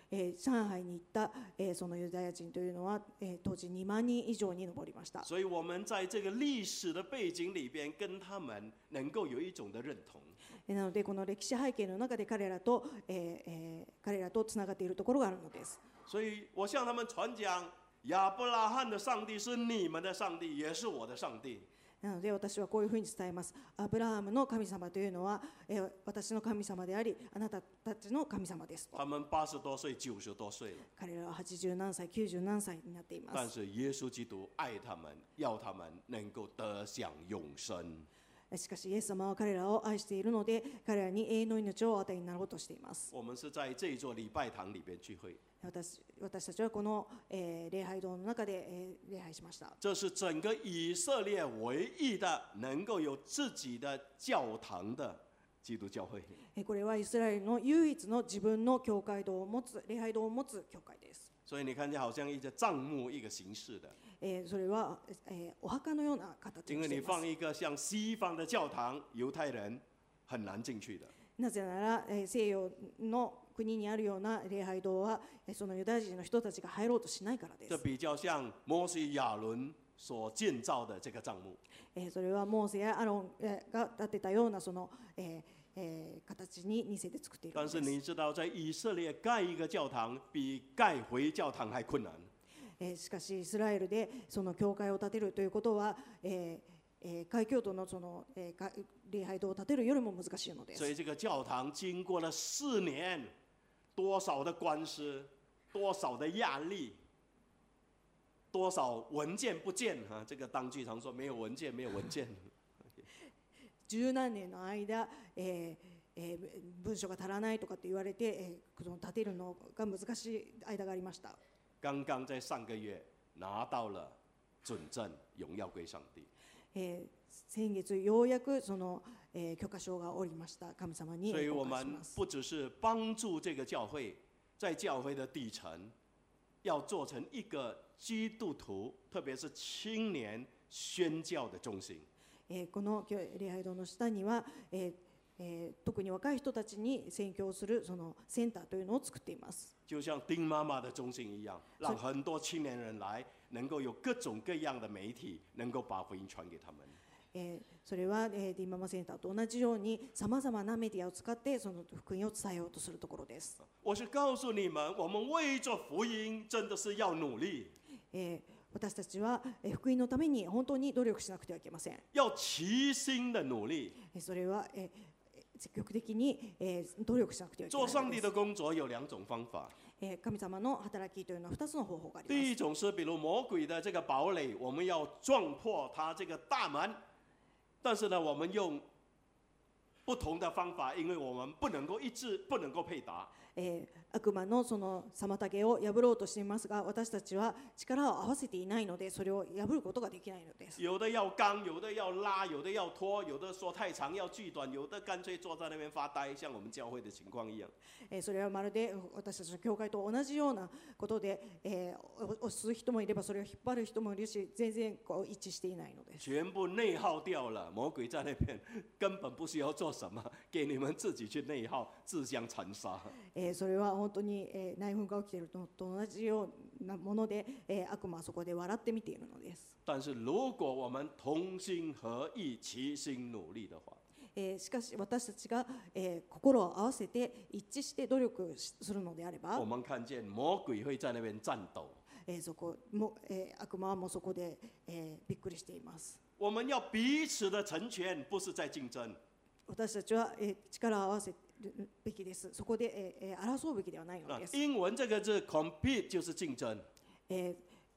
えー、上海に行った、えー、そのユダヤ人というのは、えー、当時にまんにん以上に上りました。 所以我们在这个历史的背景里边，跟他们能够有一种的认同。 なのでこの歴史背景の中で彼らと、えーえー、彼らとつながっているところがあるのです。 所以我向他们传讲，亚伯拉罕的上帝是你们的上帝，也是我的上帝。 なので私はこういうふうに伝えます。アブラハムの神様というのは、えー、私の神様であり、あなたたちの神様ですと。 他们八十多岁、九十多岁了。 彼らははちじゅうなんさい、きゅうじゅうなんさいになっています。 但是耶稣基督爱他们，要他们能够得享永生。 しかしイエス様は彼らを愛しているので、彼らに永遠の命をお与えになろうとしています。 我们是在这一座礼拜堂里边聚会。 私, 私たちはこの、えー、礼拝堂の中で、えー、礼拝しました。 这是整个以色列唯一的能够有自己的教堂的基督教会。 これはイスラエルの唯一の自分の教会堂を持つ、礼拝堂を持つ教会です。 所以你看见好像一个帐幕一个形式的。 えー、それは、えー、お墓のような形をしています。 因为你放一个像西方的教堂，犹太人很难进去的。 なぜなら、えー、西洋の国にあるような礼拝堂はそのユダヤ人の人たちが入ろうとしないからです。 这比较像摩西亚伦所建造的这个帐幕。 えー、それはモーセやアロンが建てたようなその、えーえー、形に似せて作っているんです。 但是你知道，在以色列盖一个教堂比盖回教堂还困难。 えー、しかしイスラエルでその教会を建てるということは、えーえー、開教徒のその、えー、礼拝堂を建てるよりも難しいのです。 所以这个教堂经过了四年，多少的官司，多少的压力，多少文件不见啊！这个当局常说没有文件，没有文件。 十何年の間、えーえー、文書が足らないとかって言われて、えー、その建てるのが難しい間がありました。 刚刚在上个月拿到了准证，荣耀归上帝。 えー、先月ようやくその、えー、許可証が下りました。神様に所以我们不只是帮助这个教会，在教会的底层，要做成一个基督徒，特别是青年宣教的中心。 えー、この礼拝堂の下には、えーえー、特に若い人たちに宣教するそのセンターというのを作っています。 就像丁妈妈的中心一样，让很多青年人来，能够有各种各样的媒体，能够把福音传给他们。 えー、それは、えー、ディンママセンターと同じようにさまざまなメディアを使ってその福音を伝えようとするところです。 我是告诉你们，我们为着福音真的是要努力。 えー、私たちは福音のために本当に努力しなくてはいけません。 要齐心的努力。 それは、えー積極的に、えー、努力しなくてはいけないです。 做上帝的工作有两种方法。 えー、神様の働きというのは二つの方法があります。 第一种是，比如魔鬼的这个堡垒，我们要撞破它这个大门，但是呢，我们用不同的方法，因为我们不能够一致，不能够配搭。 えー、悪魔のその妨げを破ろうとしていますが、私たちは力を合わせていないので、それを破ることができないのです。 有的要刚，有的要拉，有的要拖，有的说太长要锯短，有的干脆坐在那边发呆，像我们教会的情况一样。 えー、それはまるで私たちの教会と同じようなことで、えー、押す人もいればそれを引っ張る人もいるし、全然こう一致していないのです。 全部内耗掉了，魔鬼在那边根本不需要做什么，给你们自己去内耗，自相残杀。 えー、それは本当に、えー、内紛が起きているのと同じようなもので、えー、悪魔はそこで笑って見ているのです。 但是如果我们同心合意、齐心努力的话， えー、しかし私たちが、えー、心を合わせて一致して努力するのであれば、 我们看见魔鬼会在那边战斗。 えー、そこも、えー、悪魔はもうそこで、えー、びっくりしています。 我们要彼此的成全，不是在竞争。 私たちは、えー、力を合わせるべきです。そこで、えー、争うべきではないのです。 英文这个字 compete 就是竞争。 えー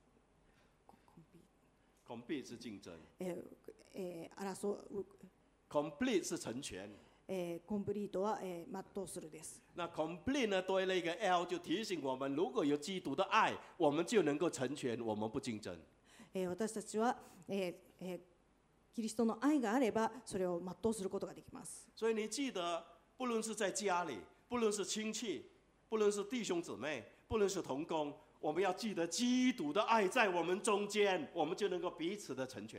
compete 是竞争。 えーえー、争う。 complete 是成全。 えー、コンプリートは、えー、全うするです。 那 complete 呢多了一个 L， 就提醒我们，如果有基督的爱，我们就能够成全，我们不竞争。 えー、私たちは、えーえー、キリストの愛があればそれを全うすることができます。 所以你记得，不论是在家里，不论是亲戚，不论是弟兄姊妹，不论是同工，我们要记得基督的爱在我们中间，我们就能够彼此的成全。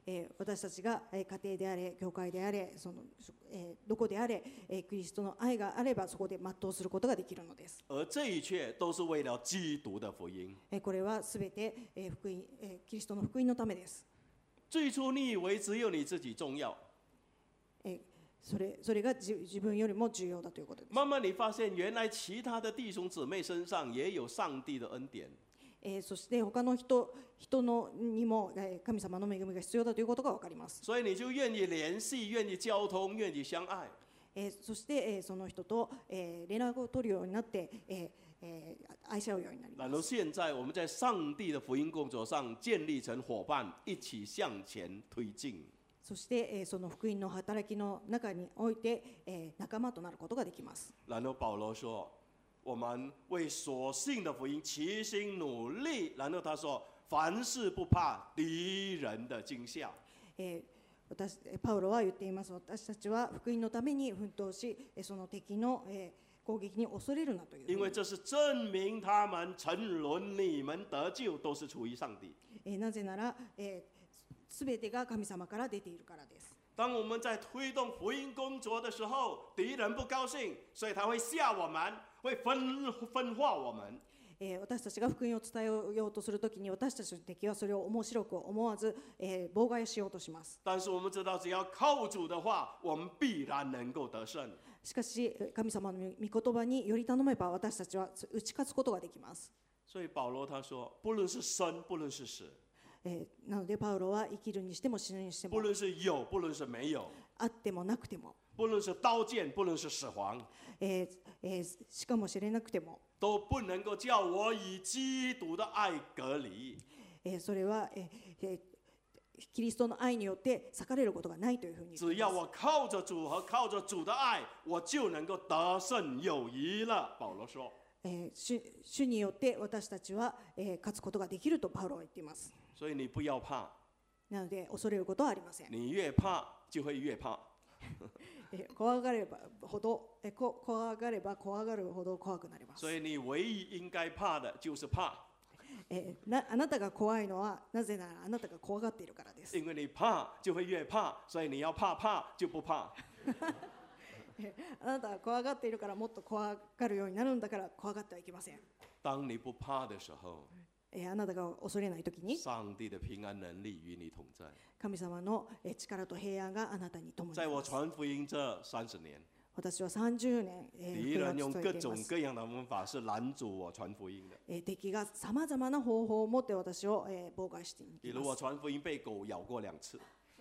えー私たちがえー家庭であれ、教会であれ、そのえーどこであれ、えーキリストの愛があればそこで全うすることができるのです。 而这一切都是为了基督的福音。 えーこれはすべてえー福音、えーキリストの福音のためです。 最初你以为只有你自己重要， えーそれそれが自自分よりも重要だということです。 慢慢你发现原来其他的弟兄姊妹身上也有上帝的恩典。 えーそして他の人人のにもえー神様の恵みが必要だということが分かります。 所以你就愿意联系，愿意交通，愿意相爱。 えーそしてえーその人とえー連絡を取るようになってえーえー愛し合うようになりま然后す。 现在我们在上帝的福音工作上建立成伙伴，一起向前推进。 そしてえーその福音の働きの中においてえー仲間となることができます。 然后保罗说：“我们为所信的福音齐心努力。”然后他说：“凡事不怕敌人的惊吓。” えー私パウロは言っています。私たちは福音のために奮闘し、えーその敵のえー攻撃に恐れるなというふうに。 因为这是证明他们沉沦，你们得救都是出于上帝。 えーなぜなら、えーすべてが神様から出ているからです。 当我们在推动福音工作的时候，敌人不高兴，所以他会吓我们，会分分化我们。 えー私たちが福音を伝えようとするときに、私たちの敵はそれを面白く思わず、えー妨害しようとします。 但是我们知道，只要靠主的话，我们必然能够得胜。 しかし神様の御言葉により頼めば、私たちは打ち勝つことができます。 所以保羅他說，不論是生，不論是死， えーなのでパウロは生きるにしても死ぬにしても、 不論是有，不論是沒有， あってもなくても、 不論是刀劍，不論是死亡， えーえーしかもしれなくても、 都不能夠叫我與基督的愛隔離。 えーそれは、えーえーキリストの愛によって裂かれることがないというふうに言っています。 只要我靠着主和靠着主的愛，我就能夠得勝有餘了。保羅說。 えー主主によって私たちは、えー勝つことができるとパウロは言っています。 所以你不要怕， なので恐れることはありません。 你越怕就会越怕。 えー怖がればほど、えーこ怖がれば怖がるほど怖くなります。 所以你唯一應該怕的就是怕， えーなあなたが怖いのはなぜならあなたが怖がっているからです。 因為你怕就會越怕，所以你要怕怕就不怕。 えーあなたが怖がっているからもっと怖がるようになるんだから怖がってはいけません。 當你不怕的時候， えーあなたが恐れないときに上帝的平安能力與你同在。 神様のえー力と平安があなたに共に在我います。 傳福音這三十年， 私はさんじゅうねん、えー福音敵人用を伝えています。 各種各樣的方法是攔阻我傳福音的。 えー敵がさまざまな方法を持って私を、えー妨害してい比如我ます。 傳福音被狗咬過兩次，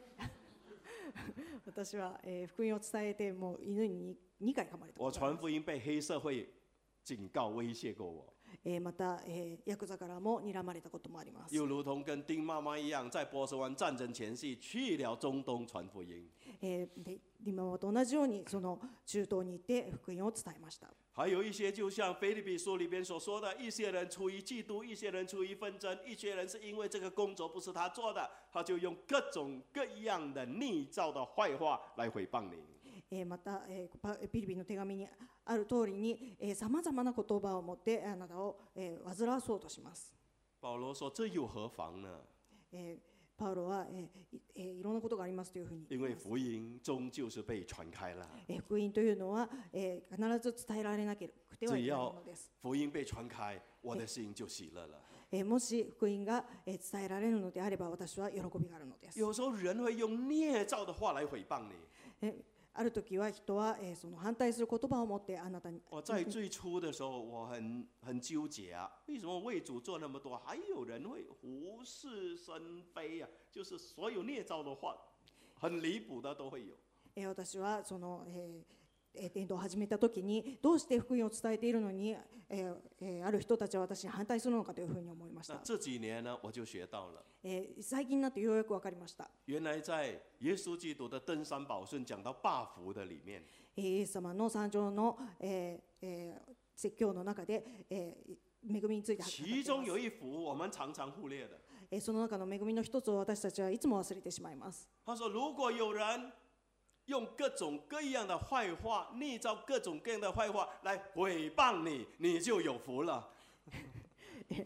私は、えー福音を伝えてもう犬ににかい噛まれた我ことがあります。 傳福音被黑社會警告威脅過我。 えーまた、えーヤクザからも睨まれたこともあります。 又如同跟丁妈妈一样，在波斯湾战争前夕去了中東傳福音。 えーで今まと同じようにその中東に行って福音を伝えました。 还有一些就像腓立比书里边所说的，一些人出于嫉妒，一些人出于纷争，一些人是因为这个工作不是他做的，他就用各种各样的逆造的坏话来诽谤你。 えーまた、えーパピリピの手紙にある通りにさまざまな言葉を持ってあなたを、えー煩わそうとします。 保羅說：這又何妨呢？ えーパウロは、えーいえーいろんなことがありますというふうに言因為います。 福音終究是被傳開了。 えー福音というのは、えー必ず伝えられなくてはいけないのです。 福音被傳開，我的心就喜樂了。 えーもし福音が、えー伝えられるのであれば私は喜びがあるのです。 有時候人會用捏造的話來誹謗你。 えーある時は人は、えーその反対する言葉を持ってあなたに我在最初的時候，我很很糾結啊，為什麼為主做那麼多，還有人會胡是生非啊？就是所有捏造的話，很離譜的都會有。 えー私はその、えーえー伝道を始めた時にどうして福音を伝えているのに、えーえーある人たちは私に反対するのかというふうに思いました。 那這幾年呢，我就學到了， えー最近になってようやく分かりました。 原來在耶穌基督的登山寶訓講到八福的裡面， えーイエス様の三条の、えーえー説教の中で、えー恵みについて語っています。 其中有一福我們常常忽略的。 えーその中の恵みの一つを私たちはいつも忘れてしまいます。 他說：如果有人用各種各樣的壞話，捏造各種各樣的壞話來誹謗你，你就有福了。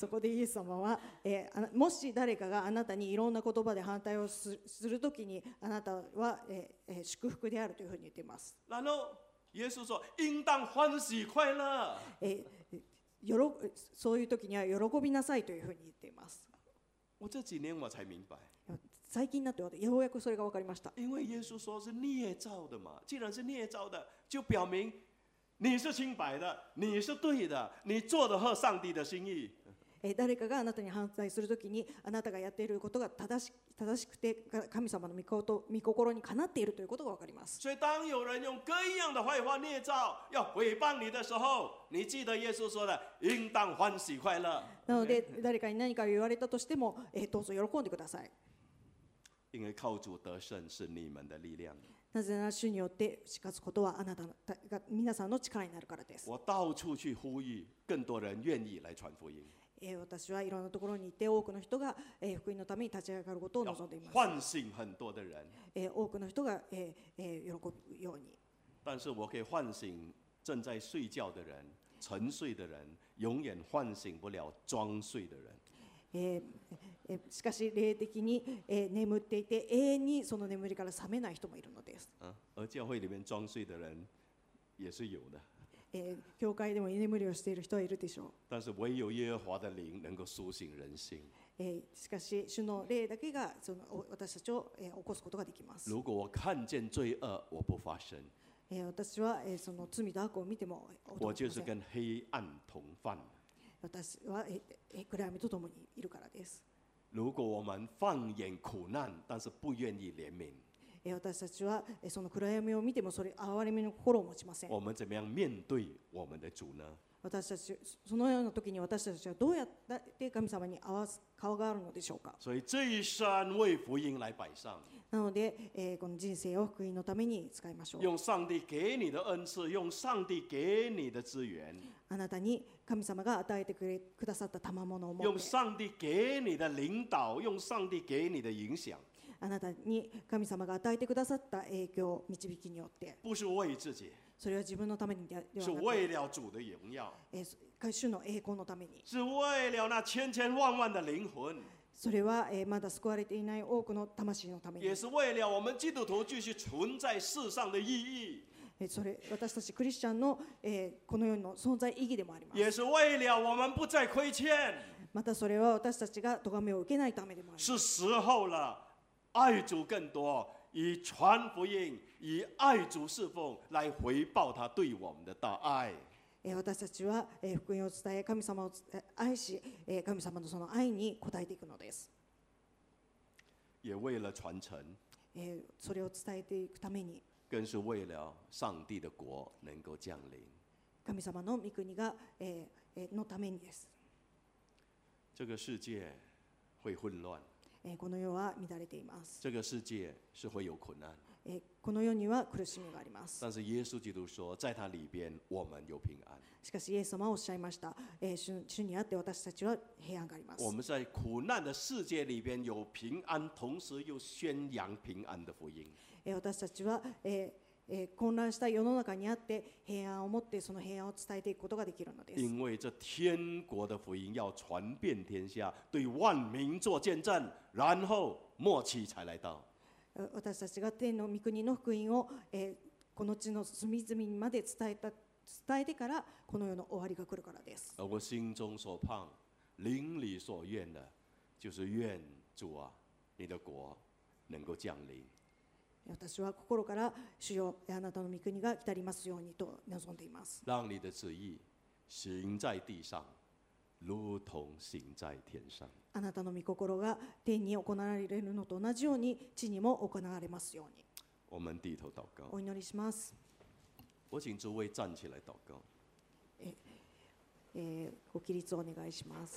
そこでイエス様は、えーあなもし誰かがあなたにいろんな言葉で反対をすするときに、あなたは、えーえー祝福であるというふうに言っています。 然后耶稣说：“应当欢喜快乐。” えーよろそういう時には喜びなさいというふうに言っています。 我这几年我才明白， 最近になってようやくそれが分かりました。 因为耶稣说是捏造的嘛，既然是捏造的，就表明你是清白的，你是对的，你做的合上帝的心意。 え誰かがあなたに反対するときに、あなたがやっていることが正し正しくて神様の御心御心にかなっているということが分かります。 所以当有人用各样的坏话捏造要诽谤你的时候，你记得耶稣说的，应当欢喜快乐。 なので誰かに何か言われたとしても、えどうぞ喜んでください。 因为靠主得胜是你们的力量。 なぜなら主によって打ち勝つことはあなたが皆さんの力になるからです。 我到处去呼吁，更多人愿意来传福音。 えー、私はいろんなところに行って多くの人が、えー、福音のために立ち上がることを望んでいます。 喚醒很多的人， えー、多くの人が、えーえー、喜ぶように。 但是我可以唤醒正在睡觉的人、沉睡的人，永远唤醒不了装睡的人。 えーえー、しかし霊的に、えー、眠っていて永遠にその眠りから覚めない人もいるのです。 啊，而教会里面装睡的人也是有的。 えー、教会でも居眠りをしている人はいるでしょう。 但是唯有耶和華的靈能夠甦醒人心。 えー、しかし主の霊だけがその私たちを、えー、起こすことができます。 如果我看見罪惡，我不發聲， えー、私は、えー、その罪と悪を見ても我就是跟黑暗同犯。 私は、えー、暗闇とともにいるからです。 如果我們放眼苦難，但是不願意憐憫， 私たちはその暗闇を見てもそれ憐れみの心を持ちません。 我們怎麼樣面對我們的主呢？ 私たちそのような時に私たちはどうやって神様に合わす顔があるのでしょうか。 所以這一生為福音來擺上。 なので、えー、この人生を福音のために使いましょう。 用上帝給你的恩賜，用上帝給你的資源， あなたに神様が与えてくれくださった賜物を持用って、 上帝給你的領導，用上帝給你的影響， あなたに神様が与えてくださった影響、導きによって、 不是為自己， それは自分のためにではな是く、 為了主的榮耀， えー、主の栄光のために。 是為了那千千萬萬的靈魂， それは、えー、まだ救われていない多くの魂のために。 也是為了我們基督徒繼續存在世上的意義。 それ私たちクリスチャンの、えー、この世の存在意義でもあります。 也是為了我們不再虧欠。 またそれは私たちが咎めを受けないためでもあります。 是時候了，愛主更多，以傳福音，以愛主侍奉來回報他對我們的大愛。 私たちは福音を伝え、神様を愛し、神様のその愛に応えていくのです。 也為了傳承， それを伝えていくために、 更是為了上帝的國能夠降臨。 神様の御國がのためにです。 這個世界會混亂， この世は乱れています。 這個世界是會有苦難。 この世には苦しみがあります。 但是耶穌基督說，在他裏邊我們有平安。 しかしイエス様はおっしゃいました。主, 主にあって私たちは平安があります。 我們在苦難的世界裏邊有平安，同時又宣揚平安的福音。 私たちは、えーえー、混亂した世の中にあって平安を持ってその平安を伝えていくことができるのです。 因為這天國的福音要傳遍天下，對萬民做見證，然後末期才來到。 私たちが天の御国の福音を、えー、この地の隅々にまで伝えた伝えてからこの世の終わりが来るからです。 而我心中所盼、靈裡所願的，就是願主啊，你的國能夠降臨。 私は心から主よ、あなたの御国が来たりますようにと望んでいます。 讓你的旨意行在地上，如同行在天上。 あなたの御心が天に行われるのと同じように地にも行われますように。 我們低頭禱告。 お祈りします。 我請諸位站起來禱告。 え、えー、ご起立をお願いします。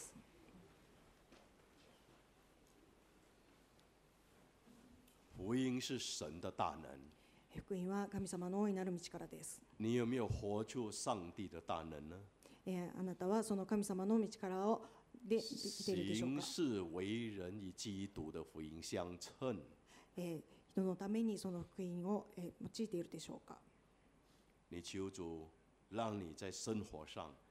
福音是神的大能。 福音は神様の大いなる道からです。 你有沒有活出上帝的大能呢？ えー、あなたはその神様の道からをで生きているでしょうか。 行事為人與基督的福音相稱。 えー、人のためにその福音を、えー、用いているでしょうか。 你求主讓你在生活上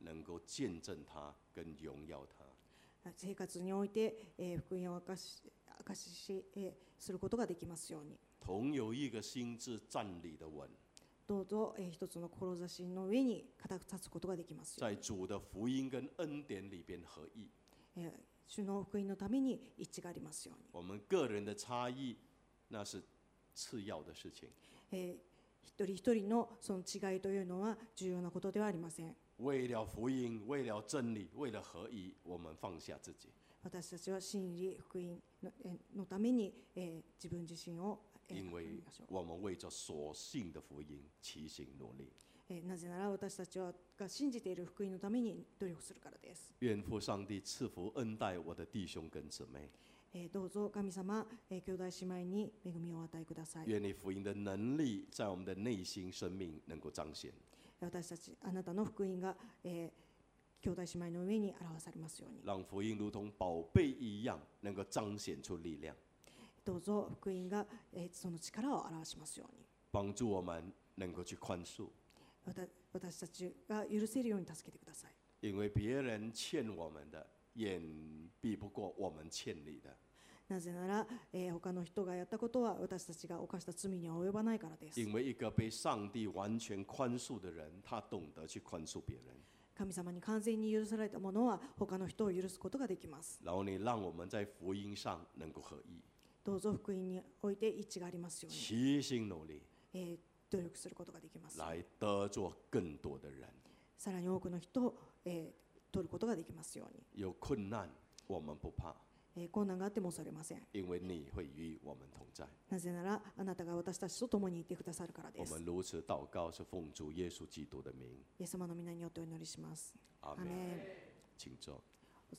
能够见证他跟荣耀他。 生活において、えー福音を明かし明かしし、えーすることができますように。 同有一个心志站立的稳， どうぞ、えー一つの志の上に固く立つことができますように。 在主的福音跟恩典里边合一。 えー主の福音のために一致がありますように。 我们个人的差异，那是次要的事情。 えー一人一人のその違いというのは重要なことではありません。 为了福音，为了真理，为了合一，我们放下自己， 私たちは真理、福音のえーのために、えー自分自身を、えー因为守りましょう。 我们为着所信的福音齐心努力。 えーなぜなら私たちはが信じている福音のために努力するからです。 愿父上帝赐福恩待我的弟兄跟姊妹， えーどうぞ神様、えー兄弟姉妹に恵みをお与えください。 愿你福音的能力在我们的内心生命能够彰显。 私たちあなたの福音が、えー兄弟姉妹の上に表されますように。 让福音如同宝贝一样，能够彰显出力量， どうぞ福音が、えーその力を表しますように。 帮助我们能够去宽恕， わた私たちが許せるように助けてください。 因为别人欠我们的，远比不过我们欠你的。 なぜなら、えー他の人がやったことは私たちが犯した罪には及ばないからです。 因为一个被上帝完全宽恕的人，他懂得去宽恕别人。 神様に完全に許された者は他の人を許すことができます。 然后你让我们在福音上能够合一， どうぞ福音において一致がありますように、 齐心努力， えー努力することができます。 来得着更多的人。 さらに多くの人を、えー取ることができますように。 有困難我们不怕， えー困難があっても恐れません。 因为你会与我们同在。 なぜならあなたが私たちと共にいてくださるからです。 我们如此祷告，是奉主耶稣基督的名。 イエス様の皆によってお祈りします。 阿门。 アメン。 请坐。